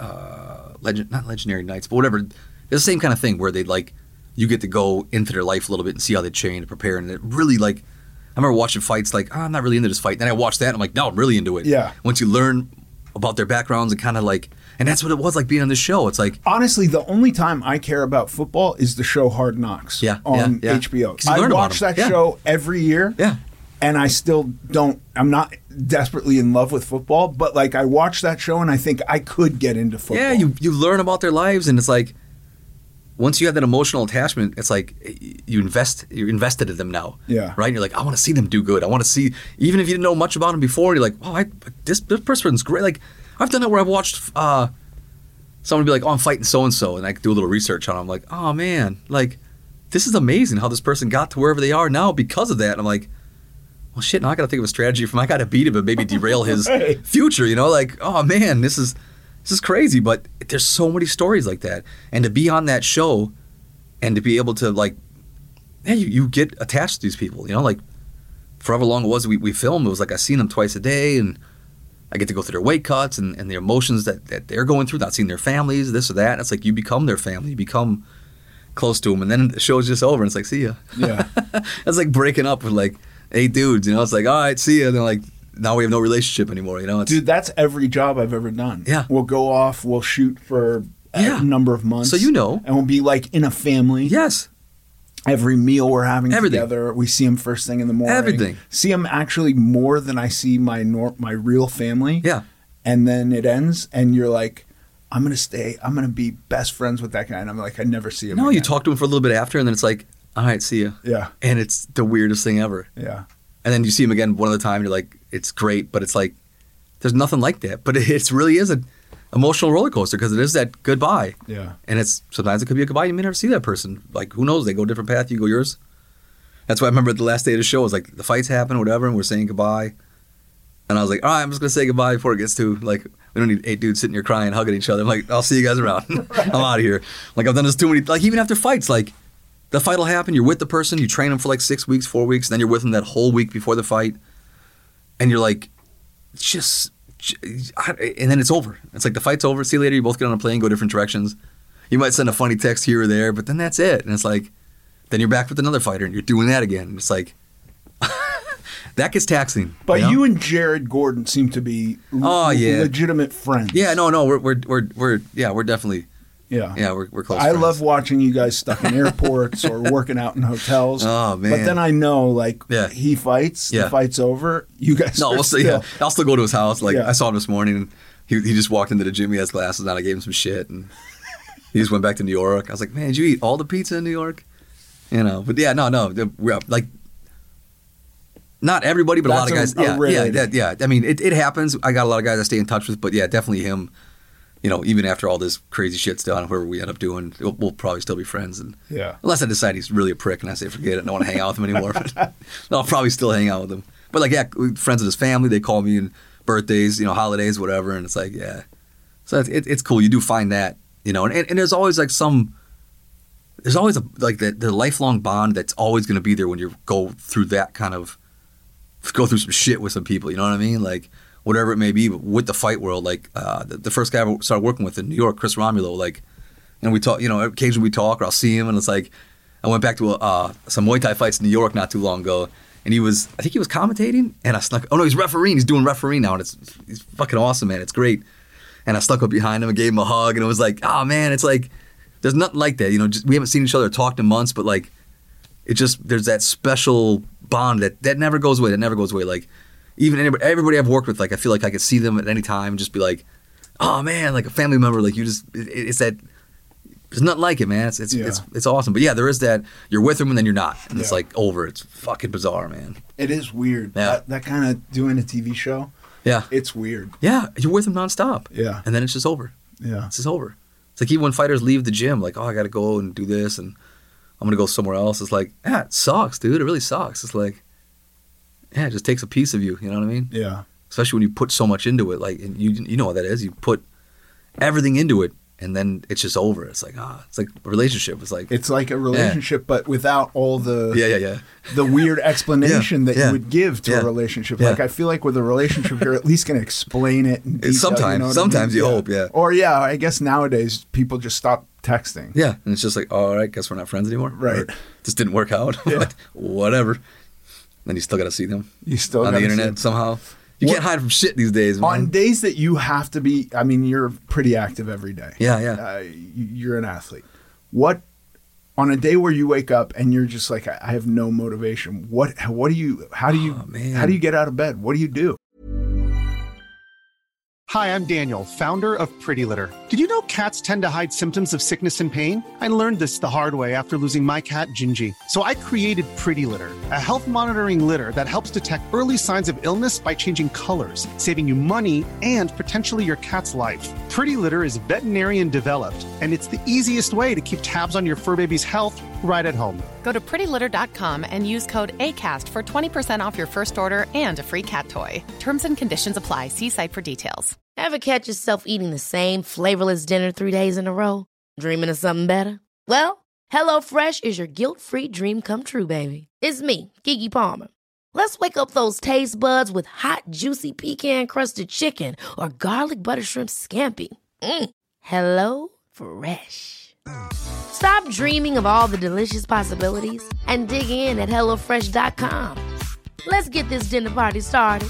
uh, legend not Legendary Nights, but whatever. It's the same kind of thing where they like you get to go into their life a little bit and see how they train and prepare, and it really like I remember watching fights like oh, I'm not really into this fight. And then I watched that and I'm like, no, I'm really into it. Yeah. Once you learn about their backgrounds and kind of like, and that's what it was like being on this show. It's like Honestly, the only time I care about football is the show Hard Knocks Yeah, on yeah, yeah. H B O. 'Cause you I learn about watch them. that Yeah. show every year. Yeah. And I still don't, I'm not desperately in love with football, but like I watch that show and I think I could get into football. Yeah, you you learn about their lives, and it's like once you have that emotional attachment, it's like you invest you're invested in them now. Yeah. Right. And you're like, I want to see them do good. I want to see, even if you didn't know much about them before, you're like, oh, I, this this person's great. Like I've done that where I've watched uh, someone be like, oh, I'm fighting so and so, and I do a little research on them. I'm like, oh man, like this is amazing how this person got to wherever they are now because of that. And I'm like, well, shit, now I got to think of a strategy from I got to beat him and maybe derail his Right. future, you know? Like, oh, man, this is this is crazy. But there's so many stories like that. And to be on that show and to be able to, like, yeah, you, you get attached to these people, you know? Like, for however long it was we, we filmed, it was like I seen them twice a day, and I get to go through their weight cuts and, and the emotions that, that they're going through, not seeing their families, this or that. It's like you become their family. You become close to them. And then the show's just over, and it's like, see ya. Yeah. It's like breaking up with, like, eight dudes, you know? It's like, all right, see ya. And they're like, now we have no relationship anymore, you know? It's, Dude, that's every job I've ever done. Yeah. We'll go off, we'll shoot for Yeah. a number of months. So you know. And we'll be like in a family. Yes. Every meal we're having Everything. together, we see them first thing in the morning. Everything. See them actually more than I see my nor- my real family. Yeah. And then it ends, and you're like, I'm gonna stay. I'm gonna be best friends with that guy, and I'm like, I never see him. No, again. you talk to him for a little bit after, and then it's like, all right, see ya. Yeah. And it's the weirdest thing ever. Yeah. And then you see him again one other time, and you're like, it's great, but it's like, there's nothing like that. But it really is an emotional roller coaster because it is that goodbye. Yeah. And it's sometimes it could be a goodbye. You may never see that person. Like, who knows? They go a different path. You go yours. That's why I remember the last day of the show, it was like the fights happen, whatever, and we're saying goodbye. And I was like, all right, I'm just going to say goodbye before it gets to, like, we don't need eight dudes sitting here crying, hugging each other. I'm like, I'll see you guys around. I'm out of here. Like, I've done this too many, like, even after fights, like, the fight will happen, you're with the person, you train them for like six weeks, four weeks, and then you're with them that whole week before the fight. And you're like, just, and then it's over. It's like the fight's over, see you later, you both get on a plane, go different directions. You might send a funny text here or there, but then that's it. And it's like, then you're back with another fighter and you're doing that again. And it's like, that gets taxing. But you know? you and Jared Gordon seem to be l- Oh, yeah. legitimate friends. Yeah, no, no, we're, we're, we're, we're yeah, we're definitely, Yeah. yeah, we're, we're close I friends. love watching you guys stuck in airports or working out in hotels. Oh, man. But then I know, like, Yeah. he fights, Yeah. the fight's over. You guys No, are we'll still, still. yeah, I'll still go to his house. Like, Yeah. I saw him this morning, and he he just walked into the gym. He has glasses on. I gave him some shit, and he just went back to New York. I was like, man, did you eat all the pizza in New York? You know, but yeah, no, no, we're like, not everybody, but That's a lot of a- guys. a yeah, rare- yeah, that, yeah. I mean, it, it happens. I got a lot of guys I stay in touch with, but yeah, definitely him. you know, even after all this crazy shit's done, whatever we end up doing, we'll, we'll probably still be friends. And Yeah. unless I decide he's really a prick and I say forget it, and I don't want to hang out with him anymore. But I'll probably still hang out with him. But like, yeah, we- friends with his family, they call me and birthdays, you know, holidays, whatever, and it's like, yeah. So it's, it, it's cool. You do find that, you know, and, and, and there's always like some, there's always a, like the, the lifelong bond that's always going to be there when you go through that kind of, go through some shit with some people, you know what I mean? Like, whatever it may be, but with the fight world, like uh, the, the first guy I started working with in New York, Chris Romulo, like, and we talk, you know, occasionally we talk or I'll see him and it's like, I went back to a, uh, some Muay Thai fights in New York not too long ago. And he was, I think he was commentating, and I snuck, oh no, he's refereeing, he's doing refereeing now, and it's he's fucking awesome, man, it's great. And I snuck up behind him and gave him a hug, and it was like, oh man, it's like, there's nothing like that, you know, just, we haven't seen each other or talked in months, but like, it just, there's that special bond that, that never goes away, that never goes away. Like, even anybody, everybody I've worked with, like, I feel like I could see them at any time and just be like, oh man, like a family member, like you just, it, it's that, there's nothing like it, man. It's it's, Yeah. it's it's awesome. But yeah, there is that, you're with them and then you're not. And it's Yeah. like over. It's fucking bizarre, man. It is weird. Yeah. That, that kind of doing a T V show, Yeah. it's weird. Yeah, you're with them nonstop. Yeah. And then it's just over. Yeah. It's just over. It's like even when fighters leave the gym, like, oh, I got to go and do this and I'm going to go somewhere else. It's like, yeah, it sucks, dude. It really sucks. It's like, yeah, it just takes a piece of you. You know what I mean? Yeah. Especially when you put so much into it. Like, and you you know what that is. You put everything into it and then it's just over. It's like, ah, it's like a relationship. It's like, It's like a relationship, but without all the yeah, yeah, yeah. the weird explanation Yeah, that yeah, you would give to yeah, a relationship. yeah. Like, I feel like with a relationship, you're at least going to explain it. In detail, Sometimes, you know what I sometimes mean? you hope, yeah. Or yeah, I guess nowadays people just stop texting. Yeah, and it's just like, oh, all right, guess we're not friends anymore. Right. Or, this didn't work out. Yeah. But whatever. Then you still got to see them You still on the gotta see internet them. somehow. You What- can't hide from shit these days, man. On days that you have to be, I mean, you're pretty active every day. Yeah, yeah. Uh, you- you're an athlete. What, on a day where you wake up and you're just like, I I have no motivation. What, what do you, how do you, Oh, man. how do you get out of bed? What do you do? Hi, I'm Daniel, founder of Pretty Litter. Did you know cats tend to hide symptoms of sickness and pain? I learned this the hard way after losing my cat, Gingy. So I created Pretty Litter, a health monitoring litter that helps detect early signs of illness by changing colors, saving you money and potentially your cat's life. Pretty Litter is veterinarian developed, and it's the easiest way to keep tabs on your fur baby's health right at home. Go to pretty litter dot com and use code ACAST for twenty percent off your first order and a free cat toy. Terms and conditions apply. See site for details. Ever catch yourself eating the same flavorless dinner three days in a row? Dreaming of something better? Well, HelloFresh is your guilt-free dream come true, baby. It's me, Keke Palmer. Let's wake up those taste buds with hot, juicy pecan-crusted chicken or garlic butter shrimp scampi. Mm. Hello Fresh. Stop dreaming of all the delicious possibilities and dig in at hello fresh dot com. Let's get this dinner party started.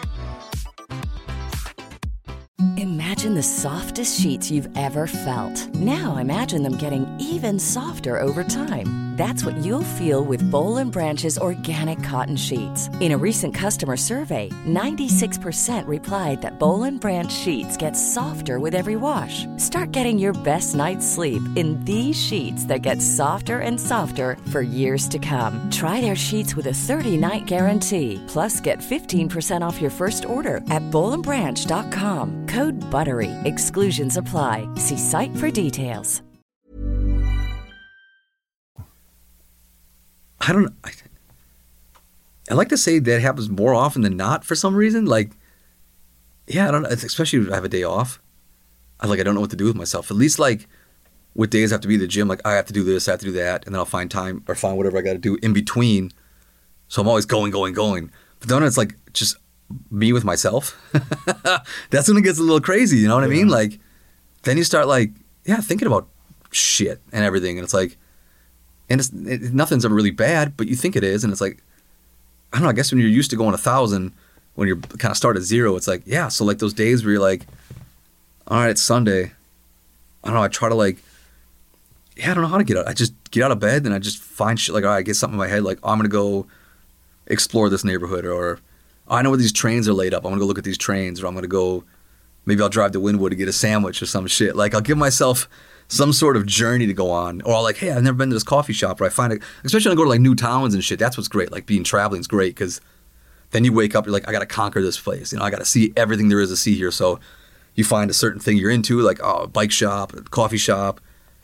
Imagine the softest sheets you've ever felt. Now imagine them getting even softer over time. That's what you'll feel with Boll and Branch's organic cotton sheets. In a recent customer survey, ninety-six percent replied that Boll and Branch sheets get softer with every wash. Start getting your best night's sleep in these sheets that get softer and softer for years to come. Try their sheets with a thirty-night guarantee. Plus, get fifteen percent off your first order at boll and branch dot com. Code BUTTERY. Exclusions apply. See site for details. I don't know. I, I like to say that happens more often than not for some reason. Like, yeah, I don't know. Especially if I have a day off. I like, I don't know what to do with myself. At least like with days I have to be at the gym, like I have to do this, I have to do that. And then I'll find time or find whatever I got to do in between. So I'm always going, going, going. But then it's like just me with myself. That's when it gets a little crazy. You know what I mean? Like, then you start like, yeah, thinking about shit and everything. And it's like, and it's, it, nothing's ever really bad, but you think it is. And it's like, I don't know, I guess when you're used to going a thousand, when you're kind of start at zero, it's like, yeah. So like those days where you're like, all right, it's Sunday. I don't know. I try to like, yeah, I don't know how to get out. I just get out of bed and I just find shit like, all right, I get something in my head. Like, oh, I'm going to go explore this neighborhood, or oh, I know where these trains are laid up. I'm going to go look at these trains, or I'm going to go, maybe I'll drive to Wynwood to get a sandwich or some shit. Like, I'll give myself some sort of journey to go on. Or I'll like, hey, I've never been to this coffee shop, or I find it, especially when I go to like new towns and shit. That's what's great. Like being traveling is great, because then you wake up, you're like, I got to conquer this place. You know, I got to see everything there is to see here. So you find a certain thing you're into, like oh, a bike shop, a coffee shop,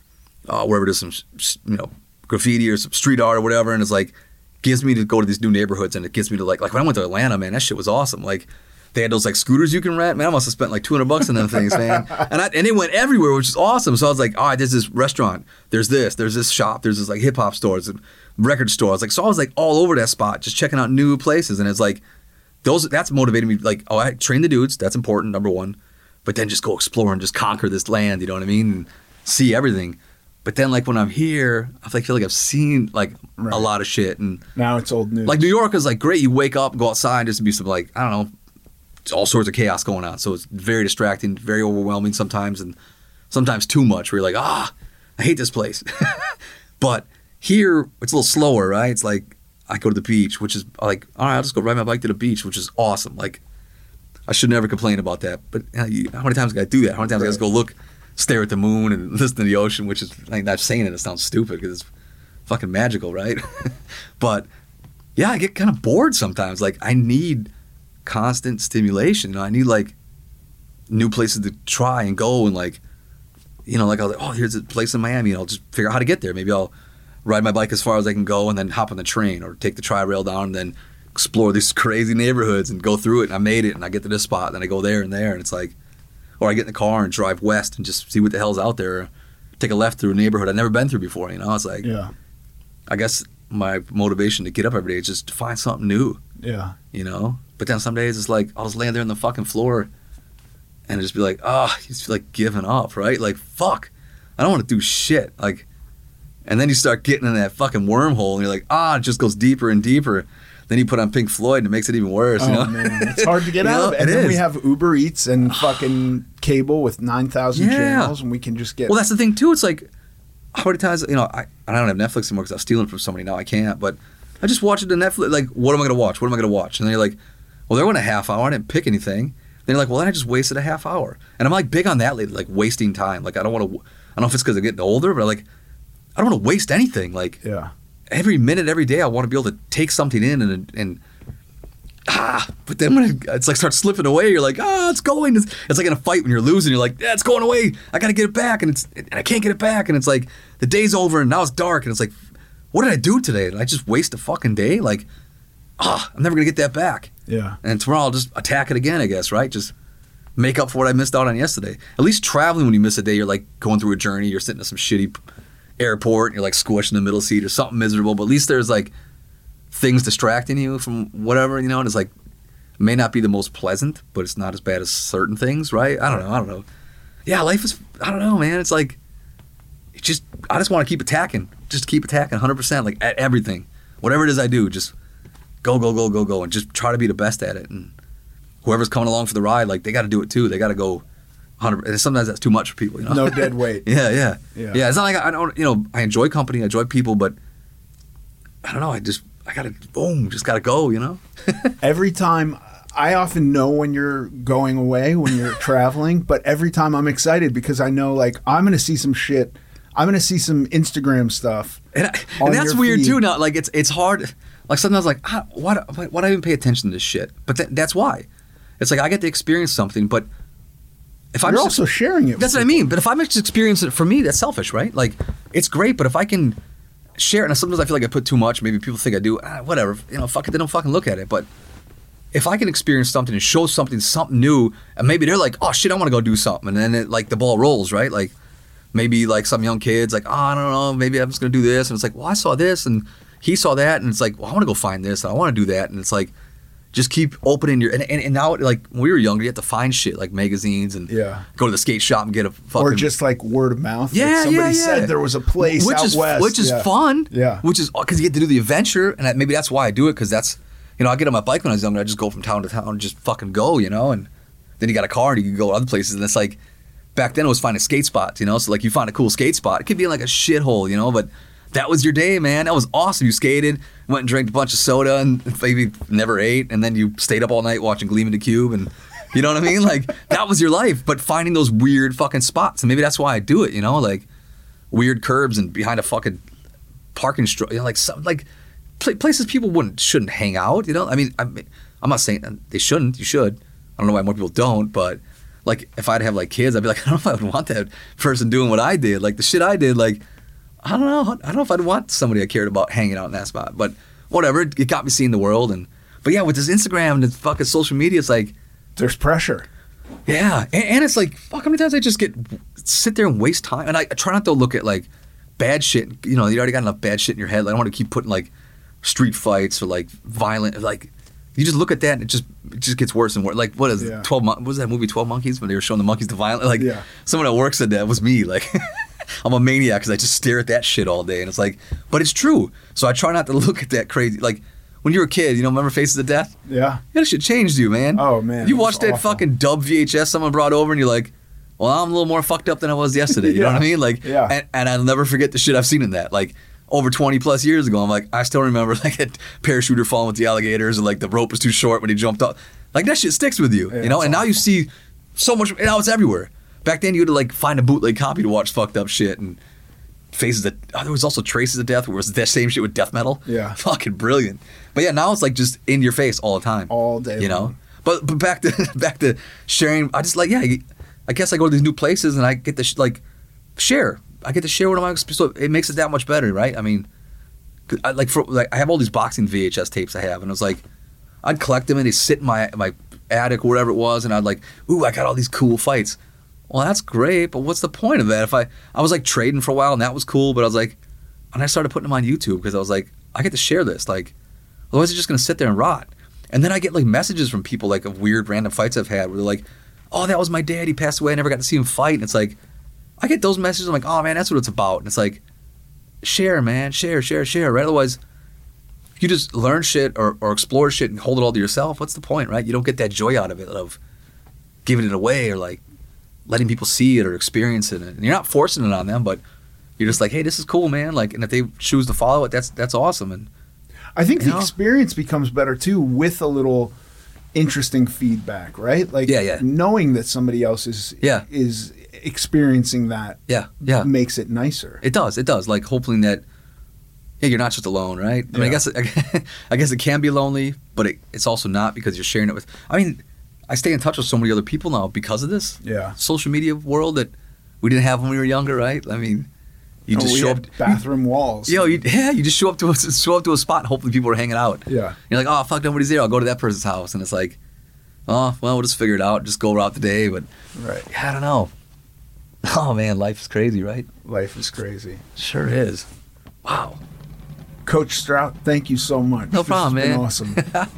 uh, wherever there's some, you know, graffiti or some street art or whatever, and it's like gives me to go to these new neighborhoods, and it gets me to like like when I went to Atlanta, man, that shit was awesome. Like they had those like scooters you can rent, man. I must have spent like two hundred bucks on them things, man. And I, and they went everywhere, which is awesome. So I was like, all right, there's this restaurant, there's this, there's this shop, there's this like hip hop store, there's a record store. I was like, so I was like all over that spot, just checking out new places, and it's like those that's motivated me. Like, oh, I train the dudes, that's important, number one. But then just go explore and just conquer this land, you know what I mean? And see everything. But then, like, when I'm here, I feel like I've seen, like, right. a lot of shit. And now it's old news. Like, New York is, like, great. You wake up, go outside, just to be some, like, I don't know, all sorts of chaos going on. So it's very distracting, very overwhelming sometimes, and sometimes too much, where you're like, ah, I hate this place. But here, it's a little slower, right? It's like, I go to the beach, which is, like, all right, I'll just go ride my bike to the beach, which is awesome. Like, I should never complain about that. But you know, you, how many times do I do that? How many times right. I just go look, stare at the moon and listen to the ocean, which is, like, not saying it, it sounds stupid because it's fucking magical, right? But yeah, I get kind of bored sometimes. Like, I need constant stimulation. You know, I need like new places to try and go, and like, you know, like I was like, oh, here's a place in Miami, and I'll just figure out how to get there. Maybe I'll ride my bike as far as I can go and then hop on the train or take the tri-rail down and then explore these crazy neighborhoods and go through it, and I made it, and I get to this spot, and then I go there and there, and it's like, or I get in the car and drive west and just see what the hell's out there, take a left through a neighborhood I've never been through before, you know? It's like, yeah. I guess my motivation to get up every day is just to find something new. Yeah. You know? But then some days it's like, I'll just lay there on the fucking floor and just be like, oh, you just feel like giving up, right? Like, fuck, I don't want to do shit. Like, and then you start getting in that fucking wormhole, and you're like, ah, it just goes deeper and deeper. Then you put on Pink Floyd, and it makes it even worse. Oh, you know? Man, it's hard to get out of it. And it then is. we have Uber Eats and fucking cable with nine thousand yeah. channels, and we can just get... Well, that's the thing, too. It's like, how many times, you know, I, I don't have Netflix anymore because I was stealing from somebody. Now I can't. But I just watch it on Netflix. Like, what am I going to watch? What am I going to watch? And then you're like, well, there went a half hour. I didn't pick anything. Then you're like, well, then I just wasted a half hour. And I'm like big on that lately, like wasting time. Like, I don't want to, I don't know if it's because I'm getting older, but like, I don't want to waste anything. Like, yeah. every minute, every day, I want to be able to take something in and, and ah, but then when it, it's like starts slipping away, you're like, ah, it's going. It's, it's like in a fight when you're losing, you're like, yeah, it's going away. I got to get it back, and it's and I can't get it back, and it's like the day's over, and now it's dark, and it's like, what did I do today? Did I just waste a fucking day? Like, ah, I'm never gonna get that back. Yeah. And tomorrow I'll just attack it again, I guess, right? Just make up for what I missed out on yesterday. At least traveling, when you miss a day, you're like going through a journey. You're sitting at some shitty airport, and you're like squished in the middle seat or something miserable. But at least there's like things distracting you from whatever, you know, and it's like, it may not be the most pleasant, but it's not as bad as certain things, right? I don't know, I don't know. Yeah, life is, I don't know, man. It's like, it just, I just want to keep attacking. Just keep attacking one hundred percent, like at everything. Whatever it is I do, just go, go, go, go, go, and just try to be the best at it. And whoever's coming along for the ride, like, they got to do it too. They got to go one hundred percent. And sometimes that's too much for people, you know? No dead weight. yeah, yeah, yeah. Yeah, it's not like I don't, you know, I enjoy company, I enjoy people, but I don't know, I just, I gotta, boom, just gotta go, you know? Every time, I often know when you're going away, when you're traveling, but every time I'm excited because I know, like, I'm going to see some shit. I'm going to see some Instagram stuff. And, I, and that's weird, feed. too. Now, like, it's it's hard. Like, sometimes, like, ah, why, do, why do I even pay attention to this shit? But th- that's why. It's like, I get to experience something, but if I'm You're just, also sharing it. That's what people. I mean. But if I'm just experiencing it, for me, that's selfish, right? Like, it's great, but if I can share it, and sometimes I feel like I put too much, maybe people think I do, ah, whatever, you know, fuck it, they don't fucking look at it, but if I can experience something and show something, something new, and maybe they're like, oh shit, I want to go do something, and then it, like, the ball rolls, right? Like, maybe like some young kids, like, oh, I don't know, maybe I'm just gonna do this, and it's like, well, I saw this, and he saw that, and it's like, well, I want to go find this, and I want to do that, and it's like, just keep opening your, and, and, and now, like, when we were younger, you had to find shit, like magazines, and yeah. go to the skate shop and get a fucking, or just like word of mouth. Yeah, like somebody yeah, yeah. said there was a place which out is, west, which is yeah. fun, yeah, which is because you get to do the adventure, and that, maybe that's why I do it, because that's, you know, I get on my bike when I was younger, I just go from town to town and just fucking go, you know, and then you got a car and you can go other places, and it's like, back then it was finding skate spots, you know, so like you find a cool skate spot, it could be like a shithole, you know, but that was your day, man. That was awesome. You skated, went and drank a bunch of soda, and maybe never ate, and then you stayed up all night watching Gleaming the Cube, and you know what I mean? Like, that was your life, but finding those weird fucking spots, and maybe that's why I do it, you know, like weird curbs and behind a fucking parking structure, you know, like some, like places people wouldn't, shouldn't hang out, you know? I mean, I mean, I'm not saying they shouldn't, you should. I don't know why more people don't, but like if I'd have like kids, I'd be like, I don't know if I would want that person doing what I did. Like the shit I did, like, I don't know. I don't know if I'd want somebody I cared about hanging out in that spot. But whatever, it got me seeing the world. And But yeah, with this Instagram and this fucking social media, it's like. There's pressure. Yeah. And, and it's like, fuck, how many times I just get, sit there and waste time. And I, I try not to look at like bad shit. You know, you already got enough bad shit in your head. Like, I don't want to keep putting like street fights or like violent, like. You just look at that and it just it just gets worse and worse. Like, what is Yeah. twelve? Mon- what was that movie, twelve Monkeys, when they were showing the monkeys to violence? Like, Yeah. someone at work said that was me. Like, I'm a maniac because I just stare at that shit all day. And it's like, but it's true. So I try not to look at that crazy. Like, when you were a kid, you know, remember Faces of Death? Yeah. That shit changed you, man. Oh, man. You it was watched that awful. fucking dub V H S someone brought over and you're like, well, I'm a little more fucked up than I was yesterday. You Yeah. know what I mean? Like, Yeah. and, and I'll never forget the shit I've seen in that. Like, over twenty plus years ago, I'm like, I still remember like that parachuter falling with the alligators and like the rope was too short when he jumped up. Like that shit sticks with you, Yeah, you know? it's And now you see so much, and now it's everywhere. Back then you had to like find a bootleg copy to watch fucked up shit and Faces of, oh, there was also Traces of Death where it was that same shit with death metal. Yeah. Fucking brilliant. But yeah, now it's like just in your face all the time. All day You know? long. But but back to back to sharing, I just like, yeah, I guess I go to these new places and I get to sh- like share. I get to share what I'm so it makes it that much better, right? I mean, I, like for like I have all these boxing V H S tapes I have, and it was like I'd collect them and they sit in my my attic or whatever it was, and I'd like, ooh, I got all these cool fights. Well, that's great, but what's the point of that? If I I was like trading for a while and that was cool, but I was like, and I started putting them on YouTube because I was like, I get to share this. Like, otherwise it's just gonna sit there and rot. And then I get like messages from people like of weird random fights I've had where they're like, oh, that was my dad. He passed away. I never got to see him fight. And it's like, I get those messages. I'm like, oh man, that's what it's about. And it's like, share, man, share, share, share, right? Otherwise, if you just learn shit or, or explore shit and hold it all to yourself, what's the point, right? You don't get that joy out of it, of giving it away or like letting people see it or experience it. And you're not forcing it on them, but you're just like, hey, this is cool, man. Like, and if they choose to follow it, that's that's awesome. And I think you the know? experience becomes better too with a little interesting feedback, right? Like Yeah, yeah. knowing that somebody else is Yeah. is experiencing that yeah, yeah, makes it nicer. it does, it does. Like hoping that yeah, you're not just alone, right? I mean, I Yeah. guess it, I guess it can be lonely, but it, it's also not because you're sharing it with. I mean, I stay in touch with so many other people now because of this Yeah. social media world that we didn't have when we were younger, right? I mean, you Oh, just we show had up. bathroom walls. Yo, you, yeah, you just show up to a, show up to a spot. And hopefully, people are hanging out. Yeah. You're like, oh fuck, nobody's there. I'll go to that person's house, and it's like, oh well, we'll just figure it out. Just go out the day. But Right. yeah, I don't know. Oh man, life is crazy, right? Life is crazy. Sure is. Wow. Coach Strout, thank you so much. No This problem, has been man. awesome.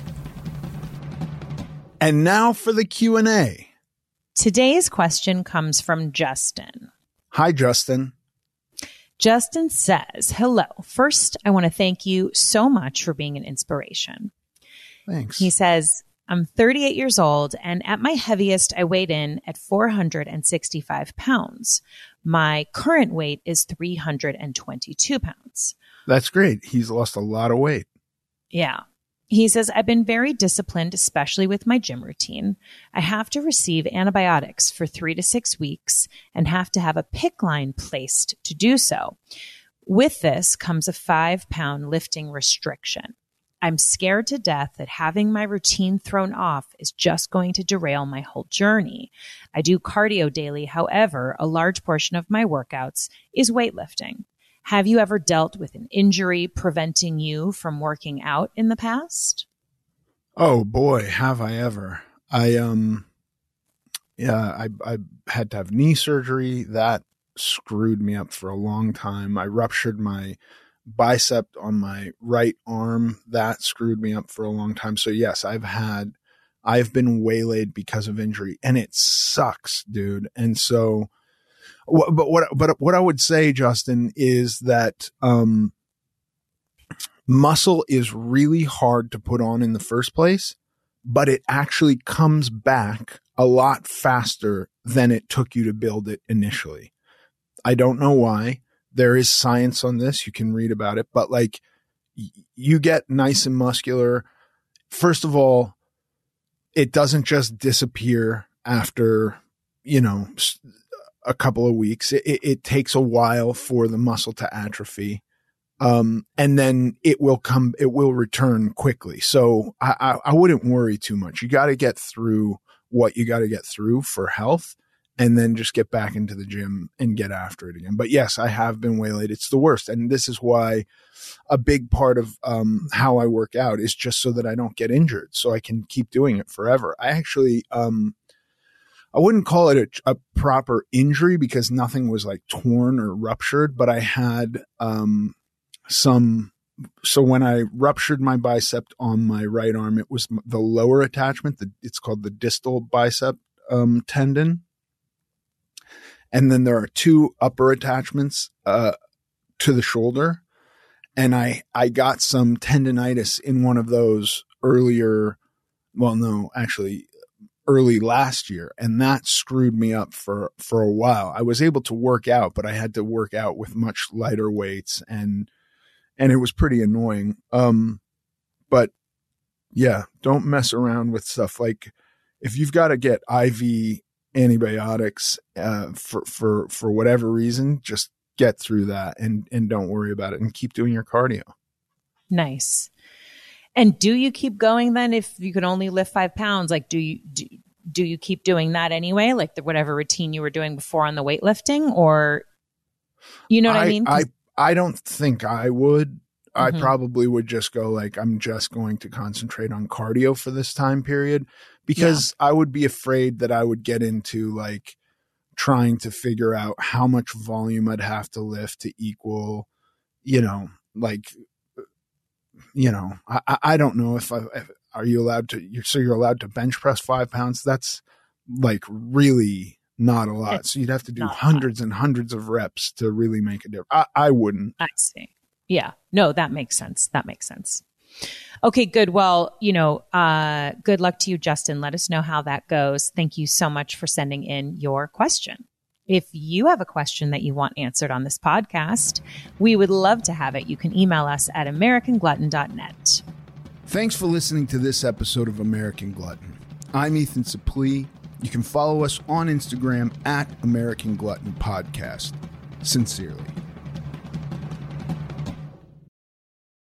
And now for the Q and A. Today's question comes from Justin. Hi, Justin. Justin says, hello. First, I want to thank you so much for being an inspiration. Thanks. He says, I'm thirty-eight years old, and at my heaviest, I weighed in at four hundred sixty-five pounds. My current weight is three hundred twenty-two pounds. That's great. He's lost a lot of weight. Yeah. He says, I've been very disciplined, especially with my gym routine. I have to receive antibiotics for three to six weeks and have to have a PICC line placed to do so. With this comes a five pound lifting restriction. I'm scared to death that having my routine thrown off is just going to derail my whole journey. I do cardio daily. However, a large portion of my workouts is weightlifting. Have you ever dealt with an injury preventing you from working out in the past? Oh boy, have I ever. I, um, yeah, I, I had to have knee surgery. That screwed me up for a long time. I ruptured my bicep on my right arm. That screwed me up for a long time. So yes, I've had, I've been waylaid because of injury, and it sucks, dude. And so, but what, but what I would say, Justin, is that, um, muscle is really hard to put on in the first place, but it actually comes back a lot faster than it took you to build it initially. I don't know why. There is science on this. You can read about it, but like y- you get nice and muscular. First of all, it doesn't just disappear after, you know, a couple of weeks. It, it, it takes a while for the muscle to atrophy. Um, and then it will come, it will return quickly. So I, I, I wouldn't worry too much. You got to get through what you got to get through for health, and then just get back into the gym and get after it again. But yes, I have been waylaid. It's the worst. And this is why a big part of um, how I work out is just so that I don't get injured, so I can keep doing it forever. I actually, um, I wouldn't call it a, a proper injury because nothing was like torn or ruptured, but I had um, some. So when I ruptured my bicep on my right arm, it was the lower attachment. The, it's called the distal bicep um, tendon. And then there are two upper attachments uh, to the shoulder. And I, I got some tendonitis in one of those earlier. Well, no, actually early last year. And that screwed me up for, for a while. I was able to work out, but I had to work out with much lighter weights, and, and it was pretty annoying. Um, but yeah, don't mess around with stuff. Like if you've got to get I V antibiotics uh, for, for, for whatever reason, just get through that and, and don't worry about it and keep doing your cardio. Nice. And do you keep going then if you can only lift five pounds? Like, do you, do, do you keep doing that anyway? Like the, whatever routine you were doing before on the weightlifting, or, you know what I, I mean? I, I don't think I would. I Mhm. probably would just go like, I'm just going to concentrate on cardio for this time period, because I would be afraid that I would get into like trying to figure out how much volume I'd have to lift to equal, you know, like, you know, I, I don't know if I, if, are you allowed to, you're, so you're allowed to bench press five pounds. That's like really not a lot. It's so you'd have to do not a hundreds and hundreds of reps to really make a difference. I, I wouldn't. I see. Yeah. No, that makes sense. That makes sense. Okay, good. Well, you know, uh, good luck to you, Justin. Let us know how that goes. Thank you so much for sending in your question. If you have a question that you want answered on this podcast, we would love to have it. You can email us at american glutton dot net. Thanks for listening to this episode of American Glutton. I'm Ethan Suplee. You can follow us on Instagram at American Glutton Podcast. Sincerely.